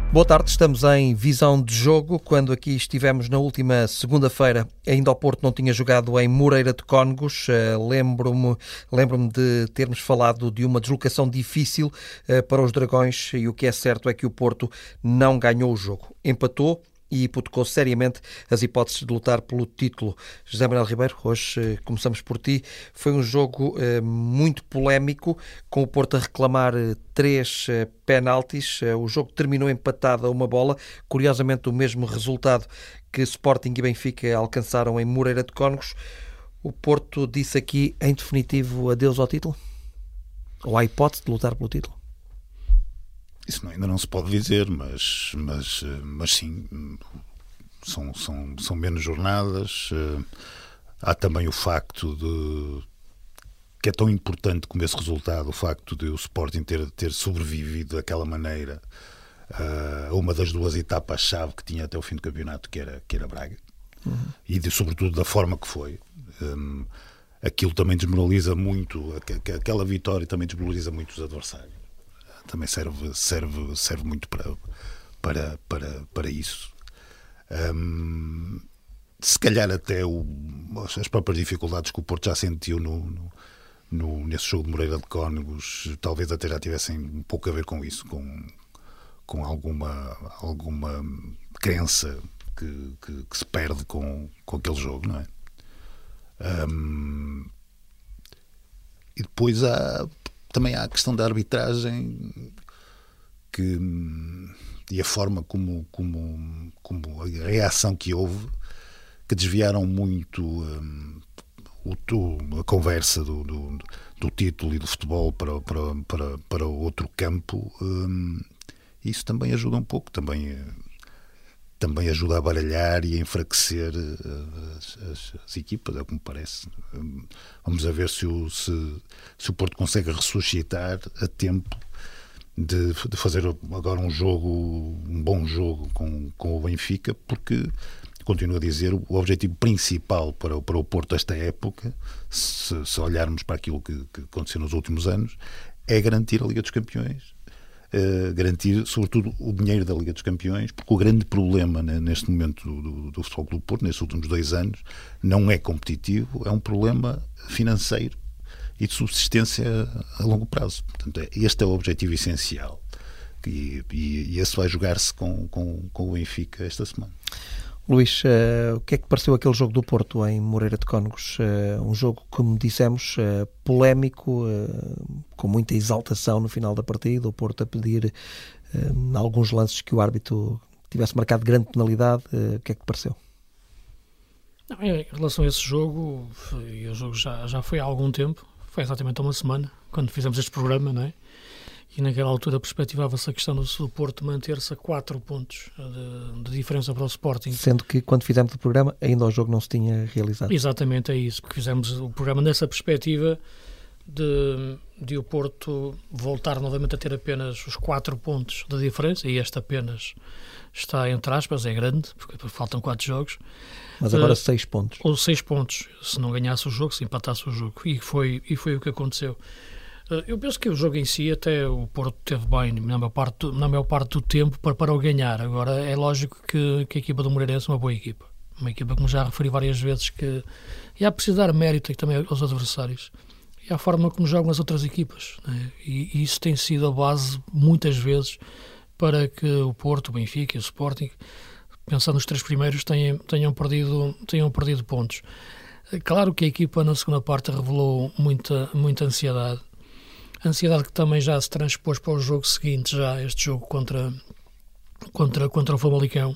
Boa tarde, estamos em Visão de Jogo. Quando aqui estivemos na última segunda-feira, ainda o Porto não tinha jogado em Moreira de Cónegos. Lembro-me de termos falado de uma deslocação difícil para os Dragões, e o que é certo é que o Porto não ganhou o jogo. Empatou e hipotecou seriamente as hipóteses de lutar pelo título. José Manuel Ribeiro, hoje começamos por ti. Foi um jogo muito polémico, com o Porto a reclamar 3 penaltis. O jogo terminou empatado a uma bola. Curiosamente, o mesmo resultado que Sporting e Benfica alcançaram em Moreira de Cónegos. O Porto disse aqui, em definitivo, adeus ao título? Ou à hipótese de lutar pelo título? Isso ainda não se pode dizer, mas sim, são menos jornadas. Há também o facto que é tão importante como esse resultado, o facto de o Sporting ter sobrevivido daquela maneira a uma das 2 etapas-chave que tinha até o fim do campeonato, que era Braga. E sobretudo da forma que foi. Aquilo também desmoraliza muito, aquela vitória também desmoraliza muito os adversários. Também serve muito para isso. Se calhar até as próprias dificuldades que o Porto já sentiu nesse jogo de Moreira de Cónegos, talvez até já tivessem um pouco a ver com isso, com alguma crença que se perde com aquele jogo, não é? E depois também há a questão da arbitragem e a forma como a reação que houve, que desviaram muito a conversa do título e do futebol para outro campo. Isso também ajuda um pouco, também ajuda a baralhar e a enfraquecer as equipas, é o que me parece. Vamos a ver se o Porto consegue ressuscitar a tempo de fazer agora um bom jogo com o Benfica, porque, continuo a dizer, o objetivo principal para o Porto esta época, se olharmos para aquilo que aconteceu nos últimos anos, é garantir a Liga dos Campeões. Garantir, sobretudo, o dinheiro da Liga dos Campeões, porque o grande problema neste momento do Futebol Clube do Porto, nestes últimos 2 anos, não é competitivo, é um problema financeiro e de subsistência a longo prazo. Portanto, este é o objetivo essencial, e esse vai jogar-se com o Benfica esta semana. Luís, o que é que pareceu aquele jogo do Porto em Moreira de Cónegos? Um jogo, como dissemos, polémico, com muita exaltação no final da partida, o Porto a pedir em alguns lances que o árbitro tivesse marcado grande penalidade. O que é que te pareceu? Não, em relação a esse jogo, o jogo já foi há algum tempo, foi exatamente há uma semana, quando fizemos este programa, não é? E naquela altura perspectivava-se a questão do Porto manter-se a 4 pontos de diferença para o Sporting. Sendo que, quando fizemos o programa, ainda o jogo não se tinha realizado. Exatamente, é isso, porque fizemos o programa nessa perspectiva de o Porto voltar novamente a ter apenas os 4 pontos de diferença, e este apenas está, entre aspas, é grande, porque faltam 4 jogos. Mas agora 6 pontos. Ou 6 pontos, se não ganhasse o jogo, se empatasse o jogo. E foi o que aconteceu. Eu penso que o jogo em si, até o Porto teve bem na maior parte do tempo para o ganhar. Agora, é lógico que a equipa do Moreirense é uma boa equipa. Uma equipa, como já referi várias vezes, que há preciso dar mérito também aos adversários. E à forma como jogam as outras equipas, né? E isso tem sido a base, muitas vezes, para que o Porto, o Benfica e o Sporting, pensando nos 3 primeiros, tenham perdido pontos. Claro que a equipa na segunda parte revelou muita ansiedade. Ansiedade que também já se transpôs para o jogo seguinte, já este jogo contra o Famalicão,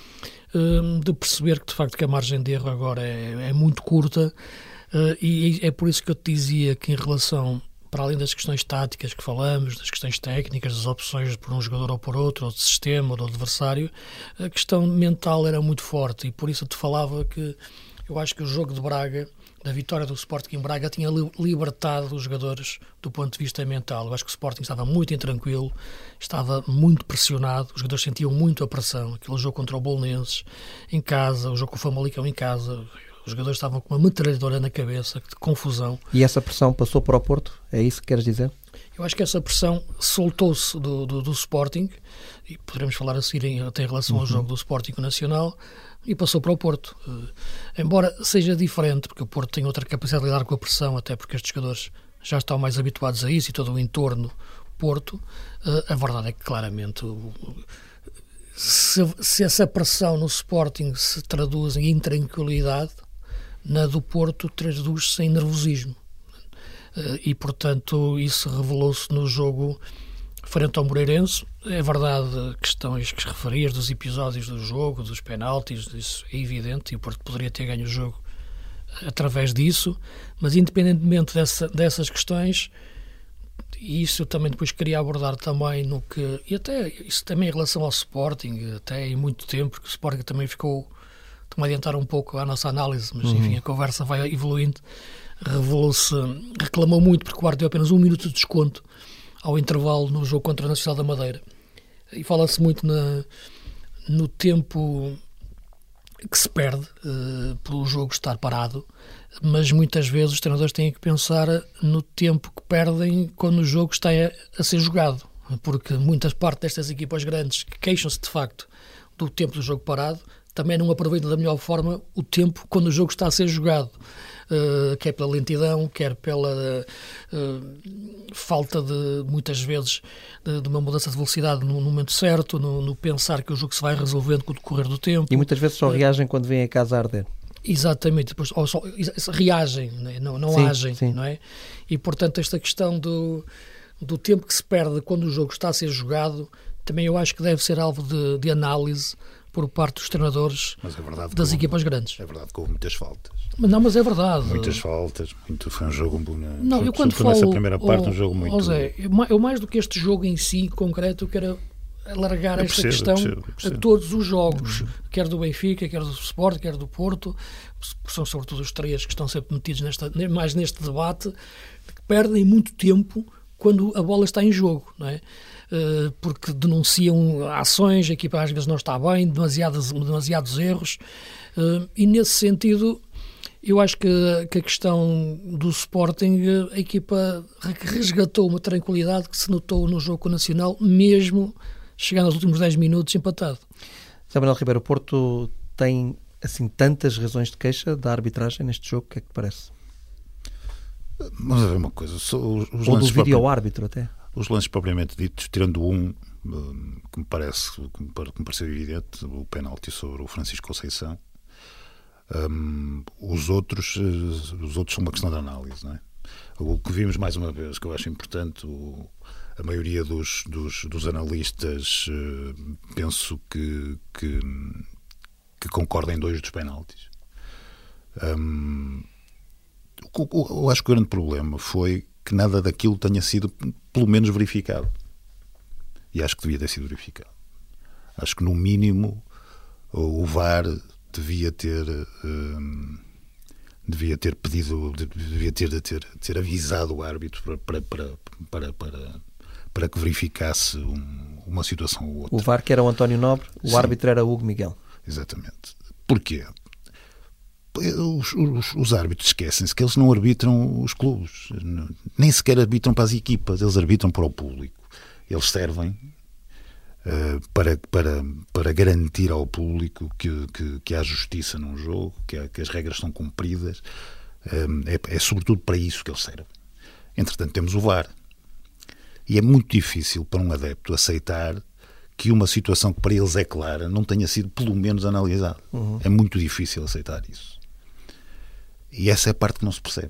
de perceber que de facto que a margem de erro agora é muito curta, e é por isso que eu te dizia que, em relação, para além das questões táticas que falamos, das questões técnicas, das opções por um jogador ou por outro, ou de sistema ou do adversário, a questão mental era muito forte, e por isso eu te falava que eu acho que o jogo de Braga, da vitória do Sporting em Braga, tinha libertado os jogadores do ponto de vista mental. Eu acho que o Sporting estava muito intranquilo, estava muito pressionado, os jogadores sentiam muito a pressão. Aquele jogo contra o Bolonenses em casa, o jogo com o Famalicão em casa, os jogadores estavam com uma metralhadora na cabeça, de confusão. E essa pressão passou para o Porto? É isso que queres dizer? Eu acho que essa pressão soltou-se do Sporting, e poderemos falar a seguir até em relação ao jogo do Sporting Nacional, e passou para o Porto. Embora seja diferente, porque o Porto tem outra capacidade de lidar com a pressão, até porque estes jogadores já estão mais habituados a isso e todo o entorno Porto, a verdade é que claramente se essa pressão no Sporting se traduz em intranquilidade, na do Porto traduz-se em nervosismo. E, portanto, isso revelou-se no jogo frente ao Moreirense. É verdade, questões que referias dos episódios do jogo, dos penaltis, isso é evidente, e o Porto poderia ter ganho o jogo através disso, mas independentemente dessas questões, e isso eu também depois queria abordar também no que, e até isso também em relação ao Sporting, até em muito tempo, porque o Sporting também ficou, estou-me a adiantar um pouco à nossa análise, mas enfim, a conversa vai evoluindo. Reclamou muito porque o Arte deu apenas 1 minuto de desconto ao intervalo no jogo contra a Nacional da Madeira, e fala-se muito no tempo que se perde pelo jogo estar parado, mas muitas vezes os treinadores têm que pensar no tempo que perdem quando o jogo está a ser jogado, porque muitas partes destas equipas grandes que queixam-se de facto do tempo do jogo parado também não aproveitam da melhor forma o tempo quando o jogo está a ser jogado, quer pela lentidão, quer pela falta de, muitas vezes, de uma mudança de velocidade no momento certo, no pensar que o jogo se vai resolvendo com o decorrer do tempo. E muitas vezes só reagem quando vêm a casa a arder. Exatamente, depois, ou só reagem, né? Não sim, agem, sim. não é? E, portanto, esta questão do tempo que se perde quando o jogo está a ser jogado, também eu acho que deve ser alvo de análise por parte dos treinadores das equipas grandes. É verdade que houve muitas faltas. Mas é verdade. Muitas faltas. Foi um jogo... Não, eu quando falo... Nessa primeira parte, um jogo muito... José, eu mais do que este jogo em si, concreto, eu quero alargar esta questão a todos os jogos, quer do Benfica, quer do Sport, quer do Porto, são sobretudo os três que estão sempre metidos mais neste debate, que perdem muito tempo quando a bola está em jogo, não é? Porque denunciam ações, a equipa às vezes não está bem, demasiados erros, e nesse sentido eu acho que a questão do Sporting, a equipa resgatou uma tranquilidade que se notou no jogo com o Nacional, mesmo chegando aos últimos 10 minutos empatado. José Manuel Ribeiro, o Porto tem assim tantas razões de queixa da arbitragem neste jogo, o que é que te parece? Vamos ver uma coisa. Ou do vídeo-árbitro até. Os lances propriamente ditos, tirando um que me pareceu evidente, o penalti sobre o Francisco Conceição, os outros são uma questão de análise, não é? O que vimos mais uma vez, que eu acho importante, a maioria dos analistas penso que concordam em 2 dos penaltis. Eu acho que o grande problema foi que nada daquilo tenha sido pelo menos verificado, e acho que devia ter sido verificado. Acho que no mínimo o VAR devia ter pedido, devia ter avisado o árbitro para que verificasse uma situação ou outra. O VAR que era o António Nobre, o Sim. árbitro era o Hugo Miguel. Exatamente. Porquê? Os árbitros esquecem-se que eles não arbitram os clubes, nem sequer arbitram para as equipas, eles arbitram para o público. Eles servem para garantir ao público que há justiça num jogo, que as regras são cumpridas. É sobretudo para isso que eles servem. Entretanto, temos o VAR. E é muito difícil para um adepto aceitar que uma situação que para eles é clara não tenha sido pelo menos analisada. É muito difícil aceitar isso. E essa é a parte que não se percebe.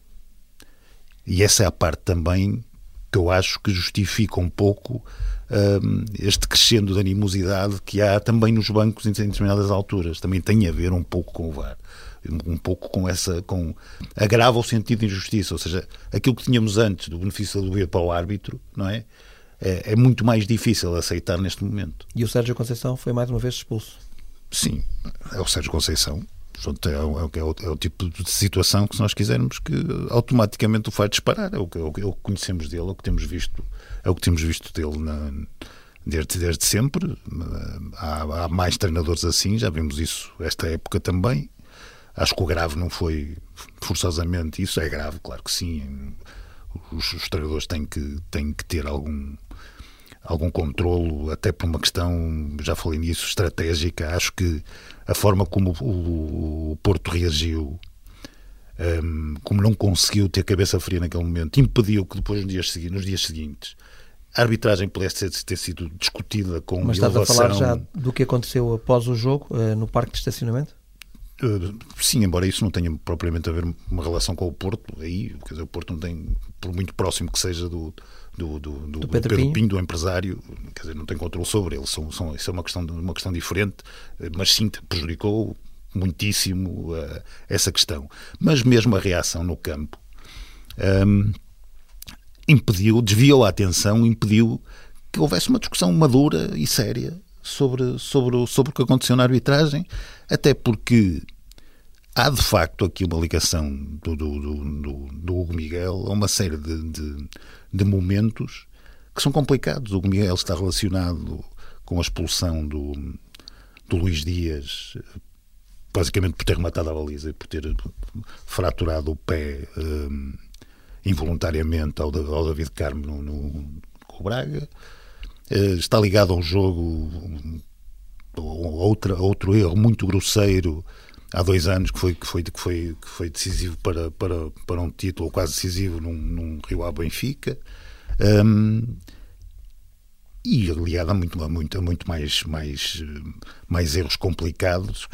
E essa é a parte também que eu acho que justifica um pouco este crescendo de animosidade que há também nos bancos em determinadas alturas. Também tem a ver um pouco com o VAR. Um pouco agrava o sentido de injustiça. Ou seja, aquilo que tínhamos antes do benefício do dever para o árbitro, não é? É muito mais difícil aceitar neste momento. E o Sérgio Conceição foi mais uma vez expulso. Sim, é o Sérgio Conceição. É o tipo de situação que, se nós quisermos, que automaticamente o faz disparar. É o que conhecemos dele, é o que temos visto dele desde sempre. Há mais treinadores assim, já vimos isso esta época também. Acho que o grave não foi forçosamente isso. É grave, claro que sim. os treinadores têm que ter algum controlo, até por uma questão, já falei nisso, estratégica. Acho que a forma como o Porto reagiu, como não conseguiu ter cabeça fria naquele momento, impediu que depois nos dias seguintes a arbitragem pudesse ter sido discutida com Mas elevação. Mas estás a falar já do que aconteceu após o jogo, no parque de estacionamento? Sim, embora isso não tenha propriamente a ver uma relação com o Porto, aí, quer dizer, o Porto não tem, por muito próximo que seja do Pedro Pinho, do empresário, quer dizer, não tem controle sobre ele. Isso é uma questão diferente, mas sim prejudicou muitíssimo essa questão. Mas mesmo a reação no campo desviou a atenção, impediu que houvesse uma discussão madura e séria sobre o que aconteceu na arbitragem, até porque há de facto aqui uma ligação do Hugo Miguel a uma série de momentos que são complicados. O Hugo Miguel está relacionado com a expulsão do Luís Dias, basicamente por ter rematado a baliza e por ter fraturado o pé involuntariamente ao David Carmo com o Braga. Está ligado a um jogo, a outro erro muito grosseiro há 2 anos que foi decisivo para um título, ou quase decisivo, num Rio Ave Benfica, e ligado a muito mais erros complicados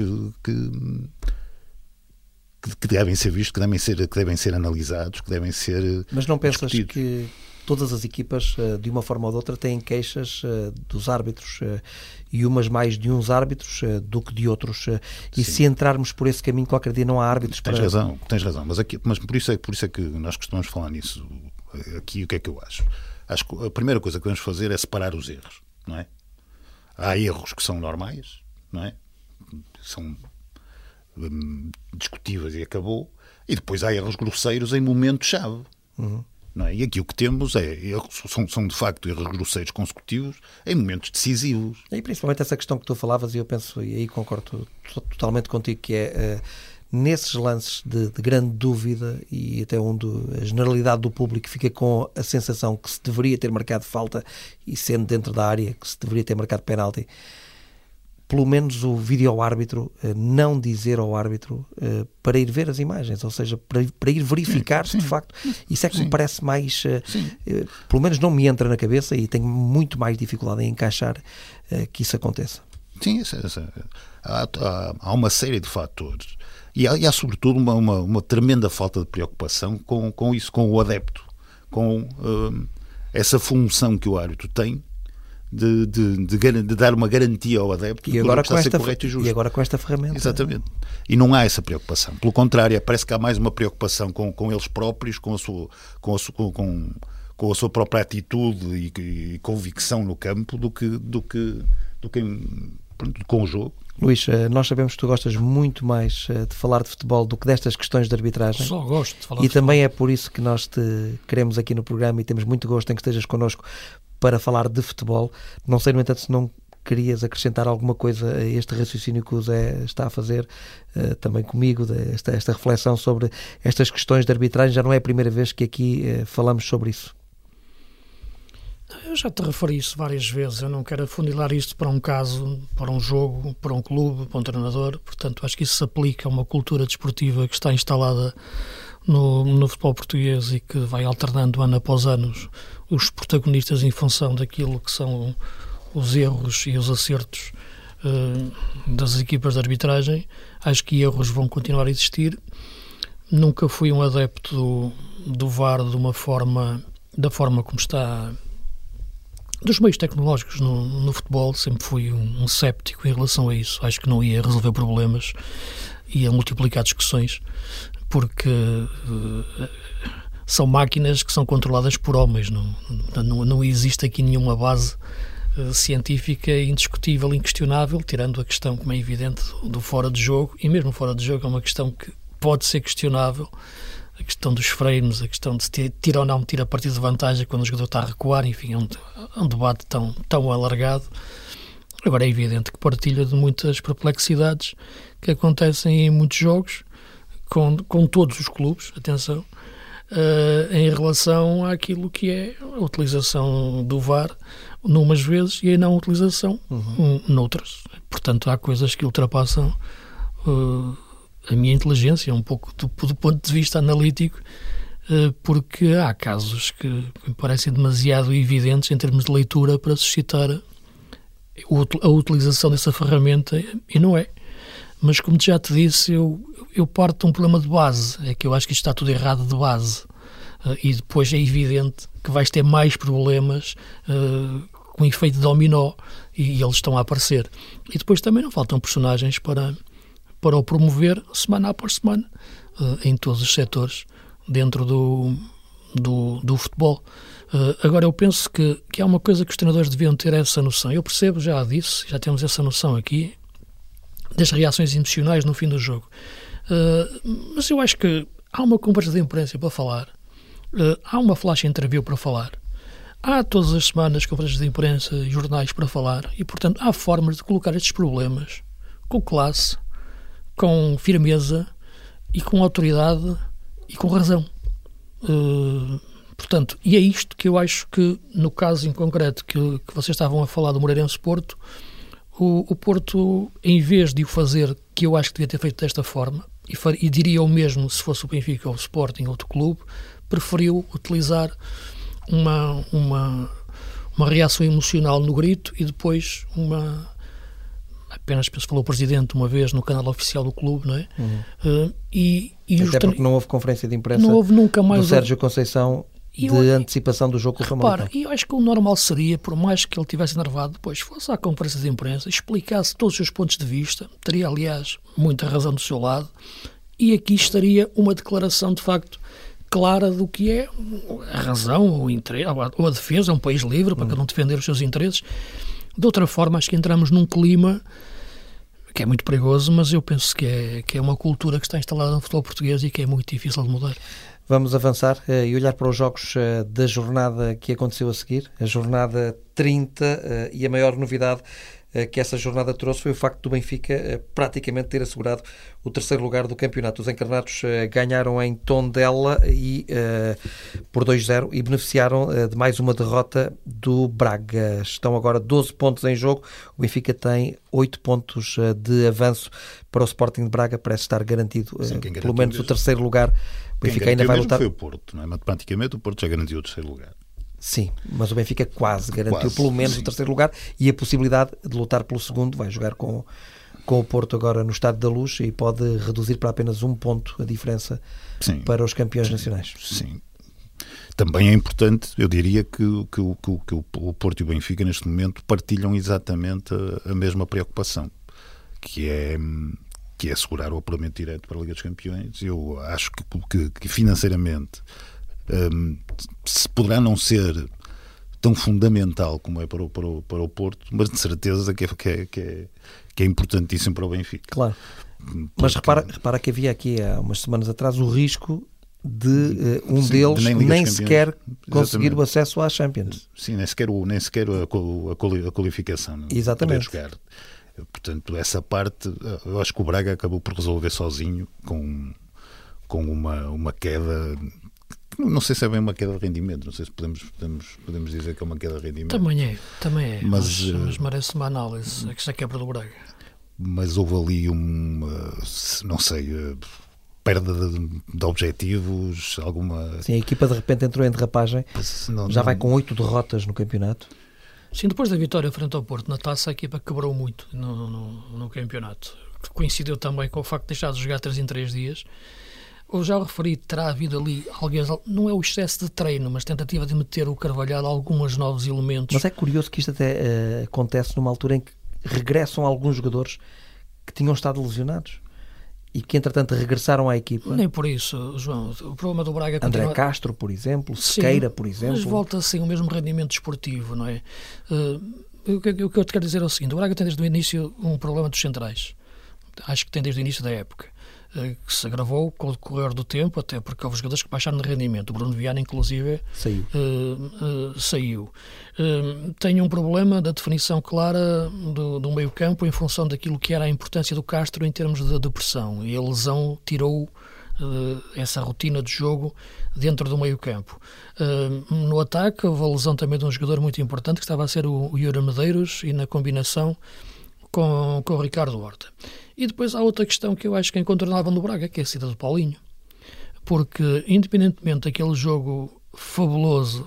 que devem ser vistos, que devem ser analisados, que devem ser. Mas não pensas discutidos. Que todas as equipas, de uma forma ou de outra, têm queixas dos árbitros, e umas mais de uns árbitros do que de outros, e se entrarmos por esse caminho, qualquer dia não há árbitros tens razão, mas por isso é que nós costumamos falar nisso. Aqui o que é que eu acho? Acho que a primeira coisa que devemos fazer é separar os erros, não é? Há erros que são normais, não é? São discutíveis e acabou, e depois há erros grosseiros em momentos-chave. Não é? E aqui o que temos são de facto erros grosseiros consecutivos em momentos decisivos. E principalmente essa questão que tu falavas, e eu penso, e aí concordo totalmente contigo, que é nesses lances de grande dúvida, e até onde a generalidade do público fica com a sensação que se deveria ter marcado falta, e sendo dentro da área que se deveria ter marcado penalti, pelo menos o vídeo-árbitro não dizer ao árbitro para ir ver as imagens, ou seja, para ir verificar se de facto. Isso é que me parece mais, pelo menos não me entra na cabeça, e tenho muito mais dificuldade em encaixar que isso aconteça. Sim, há uma série de fatores, e há sobretudo uma tremenda falta de preocupação com isso, com o adepto, com essa função que o árbitro tem de dar uma garantia ao adepto e agora, está a ser correto e justo. E agora com esta ferramenta. Exatamente. E não há essa preocupação. Pelo contrário, parece que há mais uma preocupação com eles próprios, com a sua própria atitude e convicção no campo do que com o jogo. Luís, nós sabemos que tu gostas muito mais de falar de futebol do que destas questões de arbitragem. Só gosto de falar de futebol. E também é por isso que nós te queremos aqui no programa, e temos muito gosto em que estejas connosco para falar de futebol. Não sei, no entanto, se não querias acrescentar alguma coisa a este raciocínio que o Zé está a fazer também comigo, esta reflexão sobre estas questões de arbitragem. Já não é a primeira vez que aqui falamos sobre isso. Eu já te referi isso várias vezes. Eu não quero afunilar isto para um caso, para um jogo, para um clube, para um treinador. Portanto, acho que isso se aplica a uma cultura desportiva que está instalada no futebol português e que vai alternando ano após ano os protagonistas em função daquilo que são os erros e os acertos das equipas de arbitragem. Acho que erros vão continuar a existir. Nunca fui um adepto do VAR da forma como está, dos meios tecnológicos no futebol. Sempre fui um céptico em relação a isso. Acho que não ia resolver problemas, ia multiplicar discussões, porque são máquinas que são controladas por homens. Não existe aqui nenhuma base científica indiscutível, inquestionável, tirando a questão, como é evidente, do fora de jogo. E mesmo fora de jogo é uma questão que pode ser questionável, a questão dos frames, a questão de se tira ou não tira a partir de vantagem quando o jogador está a recuar. Enfim, é um debate tão alargado. Agora é evidente que partilha de muitas perplexidades que acontecem em muitos jogos, com todos os clubes, atenção, em relação àquilo que é a utilização do VAR numas vezes e a não utilização noutras. Portanto, há coisas que ultrapassam a minha inteligência, um pouco do ponto de vista analítico, porque há casos que me parecem demasiado evidentes em termos de leitura para suscitar a utilização dessa ferramenta, e não é. Mas, como já te disse, eu parto de um problema de base, é que eu acho que isto está tudo errado de base, e depois é evidente que vais ter mais problemas com efeito de dominó, e eles estão a aparecer. E depois também não faltam personagens para o promover semana após semana, em todos os setores, dentro do futebol. Agora, eu penso que há uma coisa que os treinadores deviam ter essa noção. Eu percebo, já disse, já temos essa noção aqui, das reações emocionais no fim do jogo. Mas eu acho que há uma conversa de imprensa para falar, há uma flash interview para falar, há todas as semanas conversas de imprensa e jornais para falar, e, portanto, há formas de colocar estes problemas com classe, com firmeza e com autoridade e com razão. Portanto, e é isto que eu acho que, no caso em concreto que vocês estavam a falar do Moreirense Porto, o Porto, em vez de o fazer, que eu acho que devia ter feito desta forma, e diria o mesmo se fosse o Benfica ou o Sporting ou outro clube, preferiu utilizar uma reação emocional no grito e depois apenas falou o Presidente uma vez no canal oficial do clube, não é? Até porque não houve conferência de imprensa não houve nunca mais do Sérgio Conceição de antecipação do jogo com o Famalicão. E eu acho que o normal seria, por mais que ele tivesse enervado, depois fosse à conferência de imprensa, explicasse todos os seus pontos de vista, teria, aliás, muita razão do seu lado, e aqui estaria uma declaração, de facto, clara do que é a razão ou a defesa, é um país livre para cada um defender os seus interesses. De outra forma, acho que entramos num clima que é muito perigoso, mas eu penso que é uma cultura que está instalada no futebol português e que é muito difícil de mudar. Vamos avançar e olhar para os jogos da jornada que aconteceu a seguir, a jornada 30, e a maior novidade que essa jornada trouxe foi o facto do Benfica praticamente ter assegurado o terceiro lugar do campeonato. Os encarnados ganharam em Tondela por 2-0 e beneficiaram de mais uma derrota do Braga. Estão agora 12 pontos em jogo. O Benfica tem 8 pontos de avanço para o Sporting de Braga. Parece estar garantido pelo menos o terceiro lugar. O Benfica ainda vai lutar. Foi o Porto, não é? Matematicamente o Porto já garantiu o terceiro lugar. Sim, mas o Benfica quase garantiu pelo menos o terceiro lugar e a possibilidade de lutar pelo segundo. Vai jogar com o Porto agora no Estádio da Luz e pode reduzir para apenas um ponto a diferença para os campeões nacionais. Sim. Também é importante, eu diria que o Porto e o Benfica neste momento partilham exatamente a mesma preocupação, que é assegurar o apuramento direto para a Liga dos Campeões. Eu acho que financeiramente se poderá não ser tão fundamental como é para o Porto, mas de certeza que é importantíssimo para o Benfica. Claro. Mas repara que havia aqui há umas semanas atrás o risco de deles nem sequer conseguir o acesso à Champions. Sim, nem sequer a qualificação. Não? Exatamente. Poder jogar. Portanto, essa parte eu acho que o Braga acabou por resolver sozinho com uma queda. Não sei se é bem uma queda de rendimento, não sei se podemos dizer que é uma queda de rendimento. Também é, mas merece uma análise, é que já quebra do Braga. Mas houve ali perda de objetivos, alguma... Sim, a equipa de repente entrou em derrapagem, vai com 8 derrotas no campeonato. Sim, depois da vitória frente ao Porto na Taça, a equipa quebrou muito no campeonato, que coincidiu também com o facto de deixar de jogar 3 em 3 dias. Eu já referi, terá havido ali, não é o excesso de treino, mas tentativa de meter o Carvalhal alguns novos elementos. Mas é curioso que isto até acontece numa altura em que regressam alguns jogadores que tinham estado lesionados e que, entretanto, regressaram à equipa. Nem por isso, João. O problema do Braga continua... André Castro, por exemplo, Sequeira, por exemplo. Mas volta assim o mesmo rendimento desportivo, não é? O que eu te quero dizer é o seguinte: o Braga tem desde o início um problema dos centrais. Acho que tem desde o início da época, que se agravou com o decorrer do tempo, até porque houve jogadores que baixaram de rendimento. O Bruno Viana, inclusive, saiu. Tem um problema da definição clara do meio-campo em função daquilo que era a importância do Castro em termos de pressão. E a lesão tirou essa rotina de jogo dentro do meio-campo. No ataque, houve a lesão também de um jogador muito importante, que estava a ser o Yuri Medeiros, e na combinação com o Ricardo Horta. E depois há outra questão que eu acho que é incontornável no Braga, que é a saída do Paulinho. Porque, independentemente daquele jogo fabuloso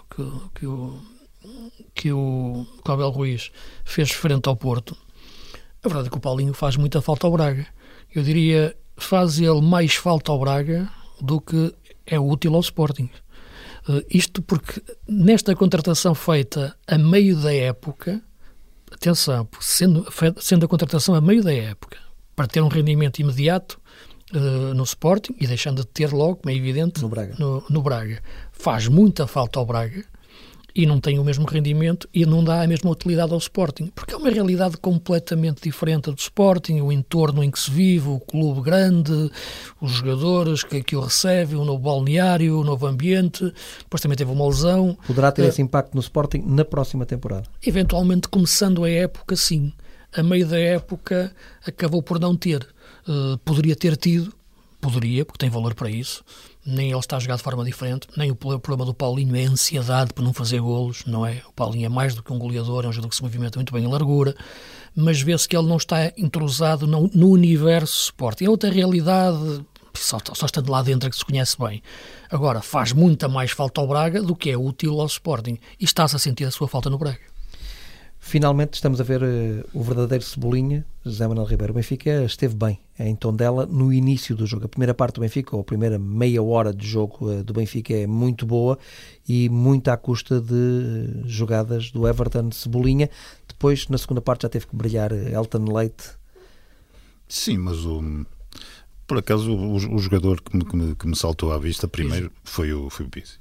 que o Abel Ruiz fez frente ao Porto, a verdade é que o Paulinho faz muita falta ao Braga. Eu diria, faz ele mais falta ao Braga do que é útil ao Sporting. Isto porque nesta contratação feita a meio da época, atenção, sendo a contratação a meio da época, para ter um rendimento imediato no Sporting e deixando de ter logo, como é evidente, no Braga. Faz muita falta ao Braga e não tem o mesmo rendimento e não dá a mesma utilidade ao Sporting, porque é uma realidade completamente diferente do Sporting, o entorno em que se vive, o clube grande, os jogadores que o recebem, o novo balneário, o novo ambiente. Depois também teve uma lesão. Poderá ter esse impacto no Sporting na próxima temporada? Eventualmente, começando a época, sim. A meio da época acabou por não ter. Poderia ter tido, porque tem valor para isso. Nem ele está a jogar de forma diferente, nem o problema do Paulinho é a ansiedade por não fazer golos, não é? O Paulinho é mais do que um goleador, é um jogador que se movimenta muito bem em largura, mas vê-se que ele não está entrosado no universo Sporting. É outra realidade, só estando lá dentro é que se conhece bem. Agora, faz muita mais falta ao Braga do que é útil ao Sporting, e está-se a sentir a sua falta no Braga. Finalmente estamos a ver o verdadeiro Cebolinha, José Manuel Ribeiro. O Benfica esteve bem em Tondela no início do jogo. A primeira parte do Benfica, ou a primeira meia hora de jogo do Benfica, é muito boa e muito à custa de jogadas do Everton Cebolinha. Depois, na segunda parte, já teve que brilhar Elton Leite. Sim, mas por acaso o jogador que me saltou à vista primeiro foi o Pizzi.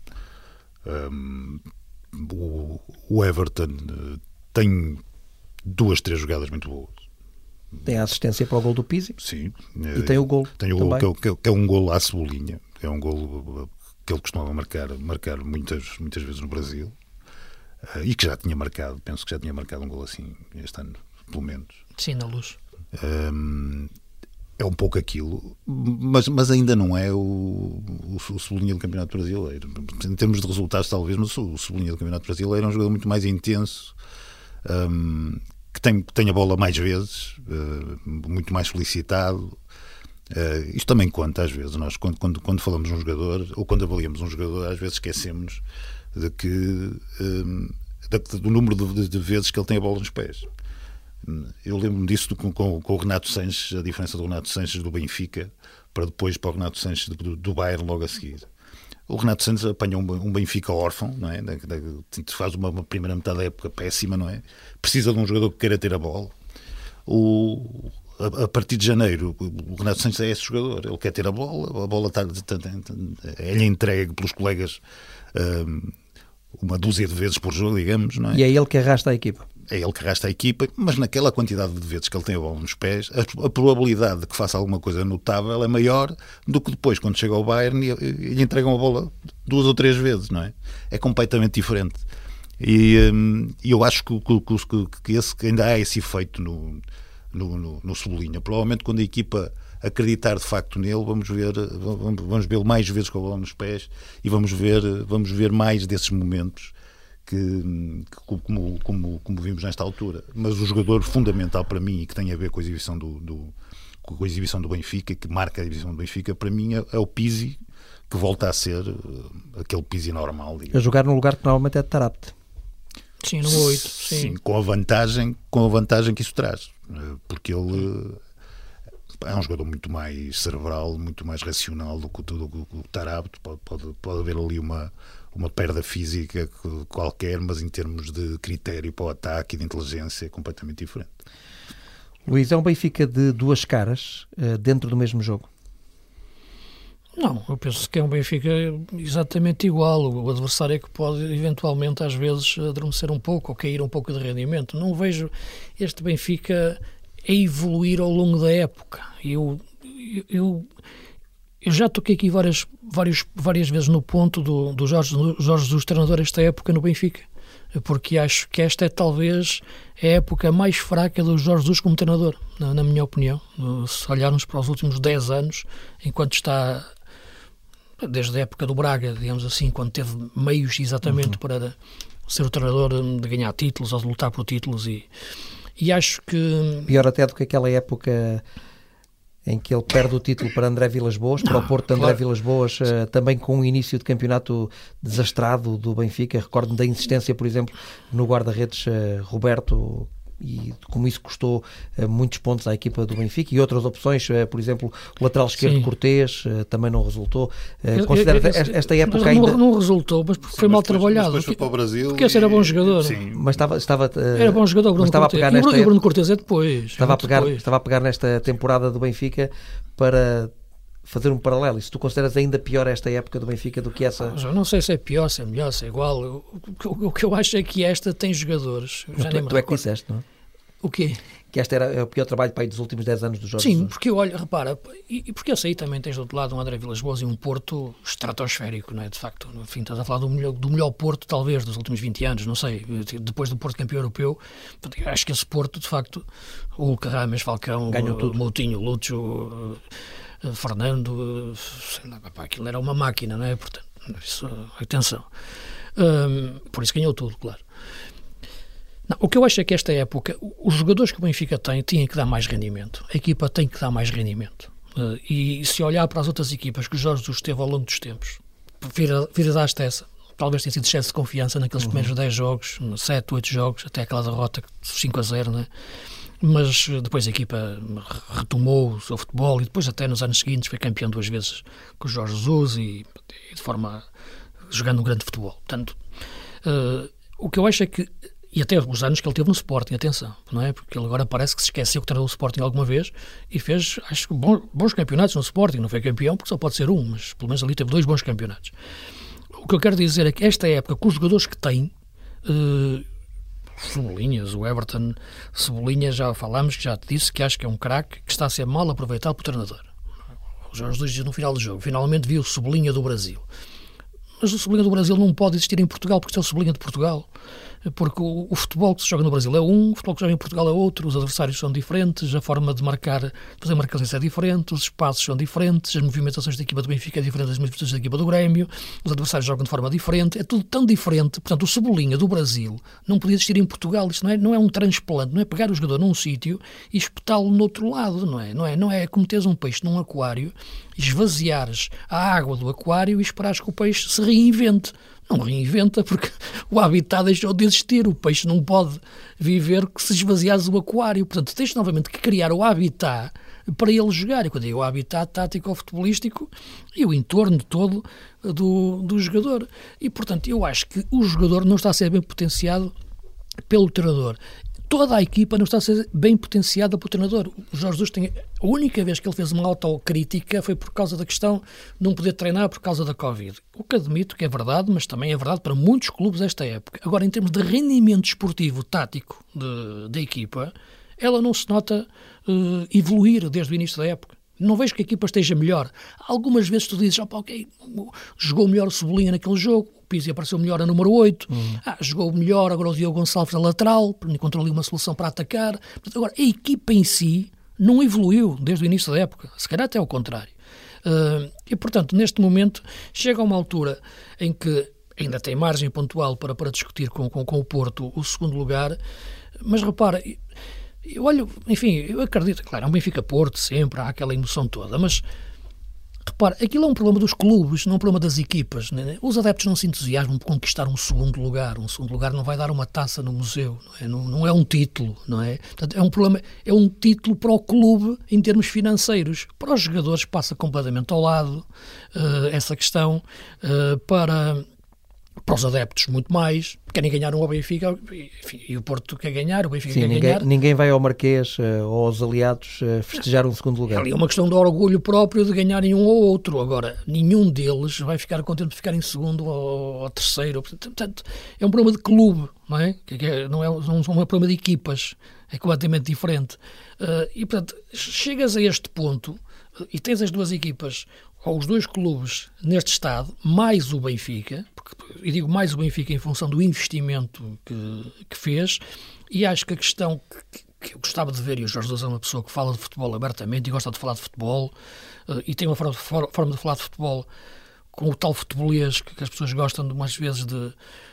O Everton tem 2, 3 jogadas muito boas. Tem a assistência para o gol do Pizzi. Sim. E tem o gol. Tem o gol que é um gol à Cebolinha. É um gol que ele costumava marcar muitas vezes no Brasil. E que já tinha marcado, penso que já tinha marcado um gol assim este ano, pelo menos. Sim, na Luz. É um pouco aquilo, mas ainda não é o Cebolinha do Campeonato Brasileiro. Em termos de resultados, talvez, mas o Cebolinha do Campeonato Brasileiro é um jogador muito mais intenso, que tem a bola mais vezes, muito mais solicitado. Isto também conta às vezes. Nós, quando falamos de um jogador, ou quando avaliamos um jogador, às vezes esquecemos do número de vezes que ele tem a bola nos pés. Eu lembro-me disso com o Renato Sanches, a diferença do Renato Sanches do Benfica para o Renato Sanches do Bayern logo a seguir. O Renato Sanches apanha um Benfica órfão, não é? Faz uma primeira metade da época péssima, não é? Precisa de um jogador que queira ter a bola. A partir de janeiro, o Renato Sanches é esse jogador. Ele quer ter a bola é-lhe entregue pelos colegas uma dúzia de vezes por jogo, digamos, não é? E é ele que arrasta a equipa. É ele que arrasta a equipa, mas naquela quantidade de vezes que ele tem a bola nos pés, a probabilidade de que faça alguma coisa notável é maior do que depois, quando chega ao Bayern e lhe entregam a bola 2 ou 3 vezes, não é? É completamente diferente. E eu acho que ainda há esse efeito no Cebolinha. Provavelmente quando a equipa acreditar de facto nele, vamos vê-lo mais vezes com a bola nos pés e vamos ver mais desses momentos como vimos nesta altura. Mas o jogador fundamental para mim e que tem a ver com a exibição do Benfica, que marca a exibição do Benfica, para mim é o Pizzi, que volta a ser aquele Pizzi normal, digamos. A jogar no lugar que normalmente é de Tarapte. Sim, no 8. Sim, com a vantagem que isso traz, porque ele é um jogador muito mais cerebral, muito mais racional do que o Tarapte. Pode haver ali uma perda física qualquer, mas em termos de critério para o ataque e de inteligência é completamente diferente. Luís, é um Benfica de 2 caras dentro do mesmo jogo? Não, eu penso que é um Benfica exatamente igual. O adversário é que pode eventualmente às vezes adormecer um pouco ou cair um pouco de rendimento. Não vejo este Benfica a evoluir ao longo da época. Eu já toquei aqui várias vezes no ponto do Jorge Jesus, treinador esta época no Benfica. porque acho que esta é talvez a época mais fraca do Jorge Jesus como treinador, na minha opinião. Se olharmos para os últimos 10 anos, enquanto está, desde a época do Braga, digamos assim, quando teve meios exatamente para ser o treinador de ganhar títulos ou de lutar por títulos, e acho que... Pior até do que aquela época em que ele perde o título para André Vilas-Boas, para o Porto de André Vilas-Boas, também com um início de campeonato desastrado do Benfica. Recordo-me da insistência, por exemplo, no guarda-redes Roberto, e como isso custou muitos pontos à equipa do Benfica, e outras opções, por exemplo, o lateral esquerdo Cortés, também não resultou. Considera esta época ainda... Não resultou, mas foi mal trabalhado. Mas foi para o Brasil. Porque esse era bom jogador. Sim. Mas era bom jogador, Bruno Cortés. E o Bruno Cortés é depois. Estava a pegar nesta temporada do Benfica para fazer um paralelo. E se tu consideras ainda pior esta época do Benfica do que essa... Eu não sei se é pior, se é melhor, se é igual. O que eu acho é que esta tem jogadores... Tu é que disseste, não é? O quê? Que este era o pior trabalho para aí dos últimos 10 anos do Jorge Jesus. Sim, porque olha, repara, e porque esse aí também tens do outro lado um André Vilas-Boas e um Porto estratosférico, não é? De facto, no fim, estás a falar do melhor Porto, talvez, dos últimos 20 anos, não sei, depois do Porto campeão europeu. Acho que esse Porto, de facto, o Rames, Falcão, Moutinho, Lúcio, Fernando, sei lá, aquilo era uma máquina, não é? Portanto, isso, atenção. Por isso ganhou tudo, claro. Não, o que eu acho é que esta época, os jogadores que o Benfica tem tinham que dar mais rendimento. A equipa tem que dar mais rendimento. E se olhar para as outras equipas que o Jorge Jesus teve ao longo dos tempos, viraste essa. Talvez tenha sido excesso de confiança naqueles primeiros 10 jogos, 7, 8 jogos, até aquela derrota 5-0, não é? Mas depois a equipa retomou o seu futebol e depois até nos anos seguintes foi campeão 2 vezes com o Jorge Jesus e de forma jogando um grande futebol. Portanto, o que eu acho é que, e até os anos que ele teve no Sporting, atenção, não é? Porque ele agora parece que se esqueceu que treinou o Sporting alguma vez e fez, acho que, bons campeonatos no Sporting. Não foi campeão porque só pode ser um, mas pelo menos ali teve 2 bons campeonatos. O que eu quero dizer é que esta época, com os jogadores que tem, Cebolinhas, o Everton, Cebolinhas, já falámos, que já te disse que acho que é um craque que está a ser mal aproveitado pelo treinador. O Jorge Jesus diz no final do jogo, finalmente viu o Cebolinha do Brasil. Mas o Cebolinha do Brasil não pode existir em Portugal porque é o Cebolinha de Portugal. Porque o futebol que se joga no Brasil é um, o futebol que se joga em Portugal é outro, os adversários são diferentes, a forma de fazer marcações é diferente, os espaços são diferentes, as movimentações da equipa do Benfica é diferente das movimentações da equipa do Grêmio, os adversários jogam de forma diferente, é tudo tão diferente. Portanto, o Cebolinha do Brasil não podia existir em Portugal. Isto não é um transplante, não é pegar o jogador num sítio e espetá-lo no outro lado, não é como teres um peixe num aquário, esvaziares a água do aquário e esperares que o peixe se reinvente. Não reinventa porque o habitat deixou de existir. O peixe não pode viver que se esvaziares o aquário. Portanto, tens novamente que criar o habitat para ele jogar. E quando digo o habitat tático ou futebolístico e o entorno todo do jogador. E, portanto, eu acho que o jogador não está a ser bem potenciado pelo treinador. Toda a equipa não está a ser bem potenciada pelo treinador. O Jorge Jesus a única vez que ele fez uma autocrítica foi por causa da questão de não poder treinar por causa da Covid. O que admito que é verdade, mas também é verdade para muitos clubes desta época. Agora, em termos de rendimento esportivo, tático da equipa, ela não se nota evoluir desde o início da época. Não vejo que a equipa esteja melhor. Algumas vezes tu dizes, ok, jogou melhor o Cebolinha naquele jogo, o Pizzi apareceu melhor a número 8, jogou melhor agora o Diogo Gonçalves na lateral, encontrou ali uma solução para atacar. Portanto, agora, a equipa em si não evoluiu desde o início da época, se calhar até ao contrário. E, portanto, neste momento, chega a uma altura em que ainda tem margem pontual para discutir com o Porto o segundo lugar, mas repara... Eu olho, enfim, eu acredito, claro, é um Benfica-Porto sempre, há aquela emoção toda, mas repara, aquilo é um problema dos clubes, não é um problema das equipas, né? Os adeptos não se entusiasmam por conquistar um segundo lugar não vai dar uma taça no museu, não é um título, não é? Portanto, é um problema, é um título para o clube em termos financeiros, para os jogadores passa completamente ao lado essa questão, para os adeptos muito mais, querem ganhar um ao Benfica, enfim, e o Porto quer ganhar, o Benfica quer ganhar. Ninguém vai ao Marquês ou aos aliados festejar um segundo lugar. É uma questão de orgulho próprio de ganharem um ou outro. Agora, nenhum deles vai ficar contente de ficar em segundo ou terceiro. Portanto, é um problema de clube, não é? Não é um problema de equipas, é completamente diferente. E, portanto, chegas a este ponto, e tens as duas equipas, ou os dois clubes neste estado, mais o Benfica, e digo mais o Benfica em função do investimento que fez, e acho que a questão que eu gostava de ver, e o Jorge Jesus é uma pessoa que fala de futebol abertamente e gosta de falar de futebol, e tem uma forma de falar de futebol com o tal futebolês que as pessoas gostam mais vezes de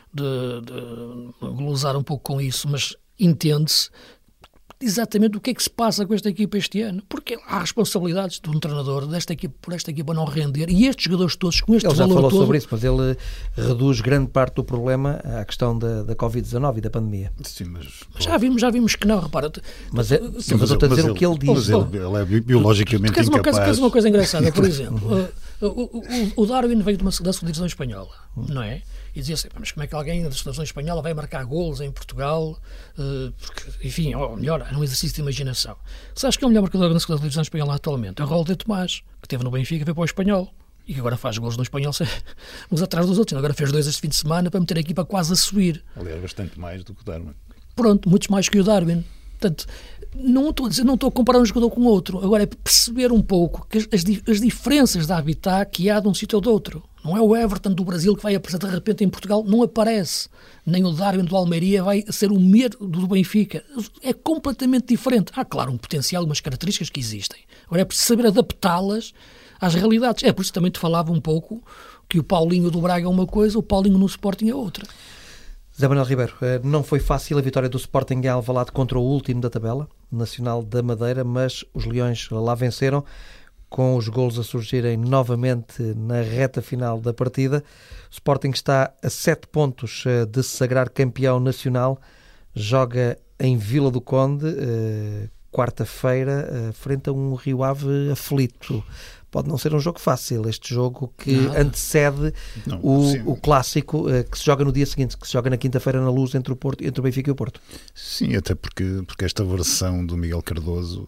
glosar um pouco com isso, mas entende-se exatamente o que é que se passa com esta equipa este ano, porque há responsabilidades de um treinador por esta equipa não render, e estes jogadores todos com este valor todo... Ele já falou sobre isso, mas ele reduz grande parte do problema à questão da Covid-19 e da pandemia. Sim, mas já vimos que não, repara. Mas eu estou a dizer o que ele diz. Mas ele é biologicamente incapaz. Queres uma coisa engraçada, por exemplo, o Darwin veio da segunda divisão espanhola, não é? E dizia assim, mas como é que alguém da seleção espanhola vai marcar golos em Portugal? Porque, enfim, ou melhor, é um exercício de imaginação. Sabes que é o melhor marcador da segunda divisão espanhola atualmente? É o Raul de Tomás, que esteve no Benfica e veio para o Espanhol. E que agora faz golos no Espanhol uns atrás dos outros. Agora fez 2 este fim de semana para meter a equipa quase a subir. Aliás, bastante mais do que o Darwin. Pronto, muitos mais que o Darwin. Portanto, não estou a comparar um jogador com o outro. Agora é perceber um pouco que as diferenças de habitat que há de um sítio ou do outro. Não é o Everton do Brasil que vai aparecer de repente em Portugal, não aparece. Nem o Darwin do Almeria vai ser o mesmo do Benfica. É completamente diferente. Há, claro, um potencial e umas características que existem. Agora é preciso saber adaptá-las às realidades. É por isso que também te falava um pouco que o Paulinho do Braga é uma coisa, o Paulinho no Sporting é outra. Zé Manuel Ribeiro, não foi fácil a vitória do Sporting em Alvalade contra o último da tabela, Nacional da Madeira, mas os Leões lá venceram, com os golos a surgirem novamente na reta final da partida. O Sporting está a 7 pontos de se sagrar campeão nacional, joga em Vila do Conde, quarta-feira, frente a um Rio Ave aflito. Pode não ser um jogo fácil, este jogo que antecede o clássico que se joga no dia seguinte, que se joga na quinta-feira na Luz entre o Benfica e o Porto. Sim, até porque esta versão do Miguel Cardoso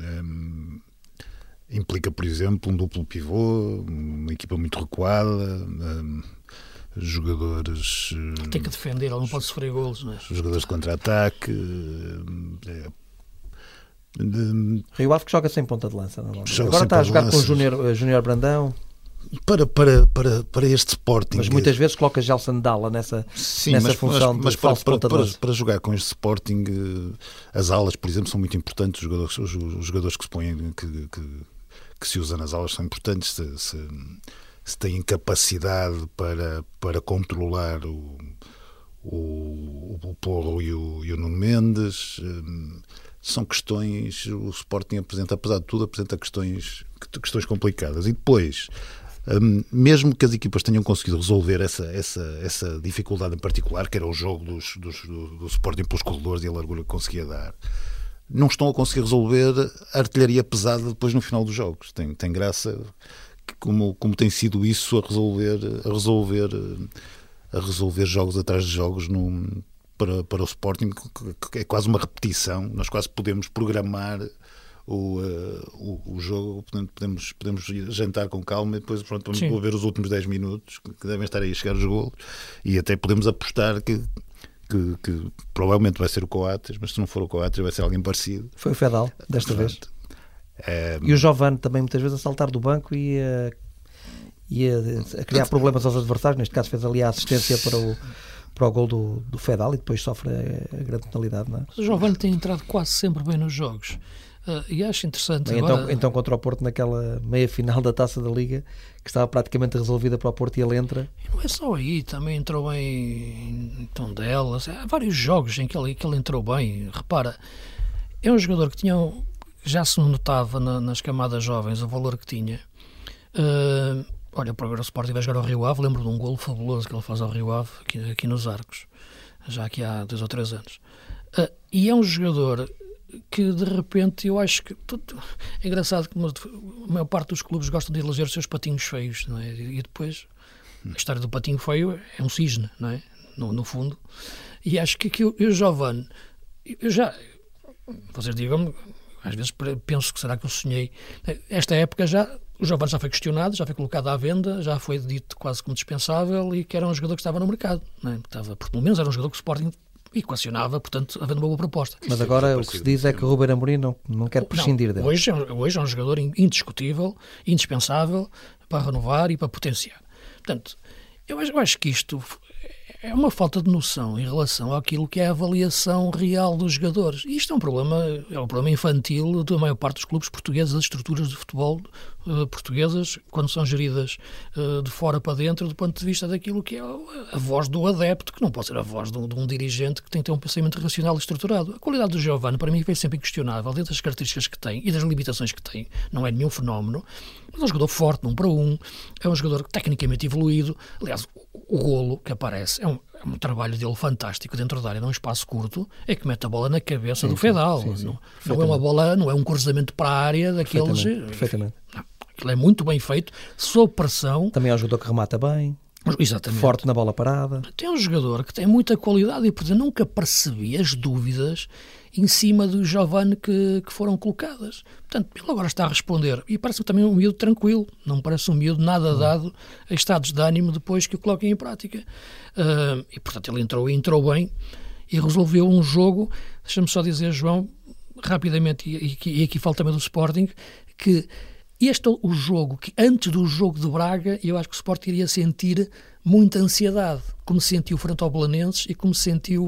implica, por exemplo, um duplo pivô, uma equipa muito recuada, jogadores... Tem que defender, ele não pode sofrer golos, não é? Jogadores de contra-ataque... Rio Ave que joga sem ponta de lança. Agora está a jogar com o Júnior Brandão. Para este Sporting... Mas muitas vezes coloca Gelson Dalla nessa função de falso ponta de lança. Para jogar com este Sporting, as alas, por exemplo, são muito importantes. Os jogadores que se põem, que se usam nas alas são importantes. Se têm capacidade para controlar o Porro e o Nuno Mendes... São questões, o Sporting apresenta, apesar de tudo, apresenta questões complicadas. E depois, mesmo que as equipas tenham conseguido resolver essa dificuldade em particular, que era o jogo do Sporting pelos corredores e a largura que conseguia dar, não estão a conseguir resolver a artilharia pesada depois no final dos jogos. Tem graça como tem sido isso a resolver jogos atrás de jogos para o Sporting, que é quase uma repetição. Nós quase podemos programar o jogo, podemos jantar com calma e depois vamos ver os últimos 10 minutos que devem estar aí a chegar os golos, e até podemos apostar que provavelmente vai ser o Coates, mas se não for o Coates vai ser alguém parecido. Foi o Fedal desta vez. E o Giovane também muitas vezes a saltar do banco e a criar problemas aos adversários. Neste caso fez ali a assistência para o gol do Fedal e depois sofre a grande penalidade, não é? O Giovane tem entrado quase sempre bem nos jogos, e acho interessante. Bem, então contra o Porto, naquela meia-final da Taça da Liga, que estava praticamente resolvida para o Porto, e ele entra. E não é só aí, também entrou bem em Tondela. Há vários jogos em que ele entrou bem. Repara, é um jogador que já se notava nas camadas jovens o valor que tinha. Olha, para agora o Sporting vai jogar ao Rio Ave. Lembro de um golo fabuloso que ele faz ao Rio Ave, aqui nos Arcos, já aqui há 2 ou 3 anos. E é um jogador que, de repente, eu acho que... É engraçado que a maior parte dos clubes gostam de eleger os seus patinhos feios, não é? E depois, a história do patinho feio é um cisne, não é? No fundo. E acho que o Giovane... Vocês digam-me, às vezes penso que será que eu sonhei. Esta época o Giovane já foi questionado, já foi colocado à venda, já foi dito quase como dispensável, e que era um jogador que estava no mercado, não é? Pelo menos era um jogador que o Sporting equacionava, portanto, havendo uma boa proposta. Mas agora o que se diz é que o Ruben Amorim não quer prescindir dele. Hoje é um jogador indiscutível, indispensável para renovar e para potenciar. Portanto, eu acho que isto é uma falta de noção em relação àquilo que é a avaliação real dos jogadores. E isto é um problema infantil da maior parte dos clubes portugueses, das estruturas de futebol portuguesas, quando são geridas de fora para dentro, do ponto de vista daquilo que é a voz do adepto, que não pode ser a voz de um dirigente que tem que ter um pensamento racional e estruturado. A qualidade do Giovane, para mim, foi sempre inquestionável, dentro das características que tem e das limitações que tem. Não é nenhum fenómeno, mas é um jogador forte, 1 para 1, é um jogador tecnicamente evoluído. Aliás, o golo que aparece é um trabalho dele fantástico dentro da área, num espaço curto, é que mete a bola na cabeça do Fedal. Não é uma bola, não é um cruzamento para a área daqueles... Perfeitamente. Não, aquilo é muito bem feito, sob pressão. Também é um jogador que remata bem. Exatamente. Forte na bola parada. Tem um jogador que tem muita qualidade e, portanto, nunca percebi as dúvidas em cima do Giovane que foram colocadas. Portanto, ele agora está a responder. E parece-me também um miúdo tranquilo. Não me parece um miúdo nada dado a estados de ânimo depois que o coloquem em prática. E, portanto, ele entrou bem e resolveu um jogo. Deixa-me só dizer, João, rapidamente, e aqui falo também do Sporting, que este é o jogo que, antes do jogo de Braga, eu acho que o Sporting iria sentir muita ansiedade, como se sentiu frente ao Belenenses e como se sentiu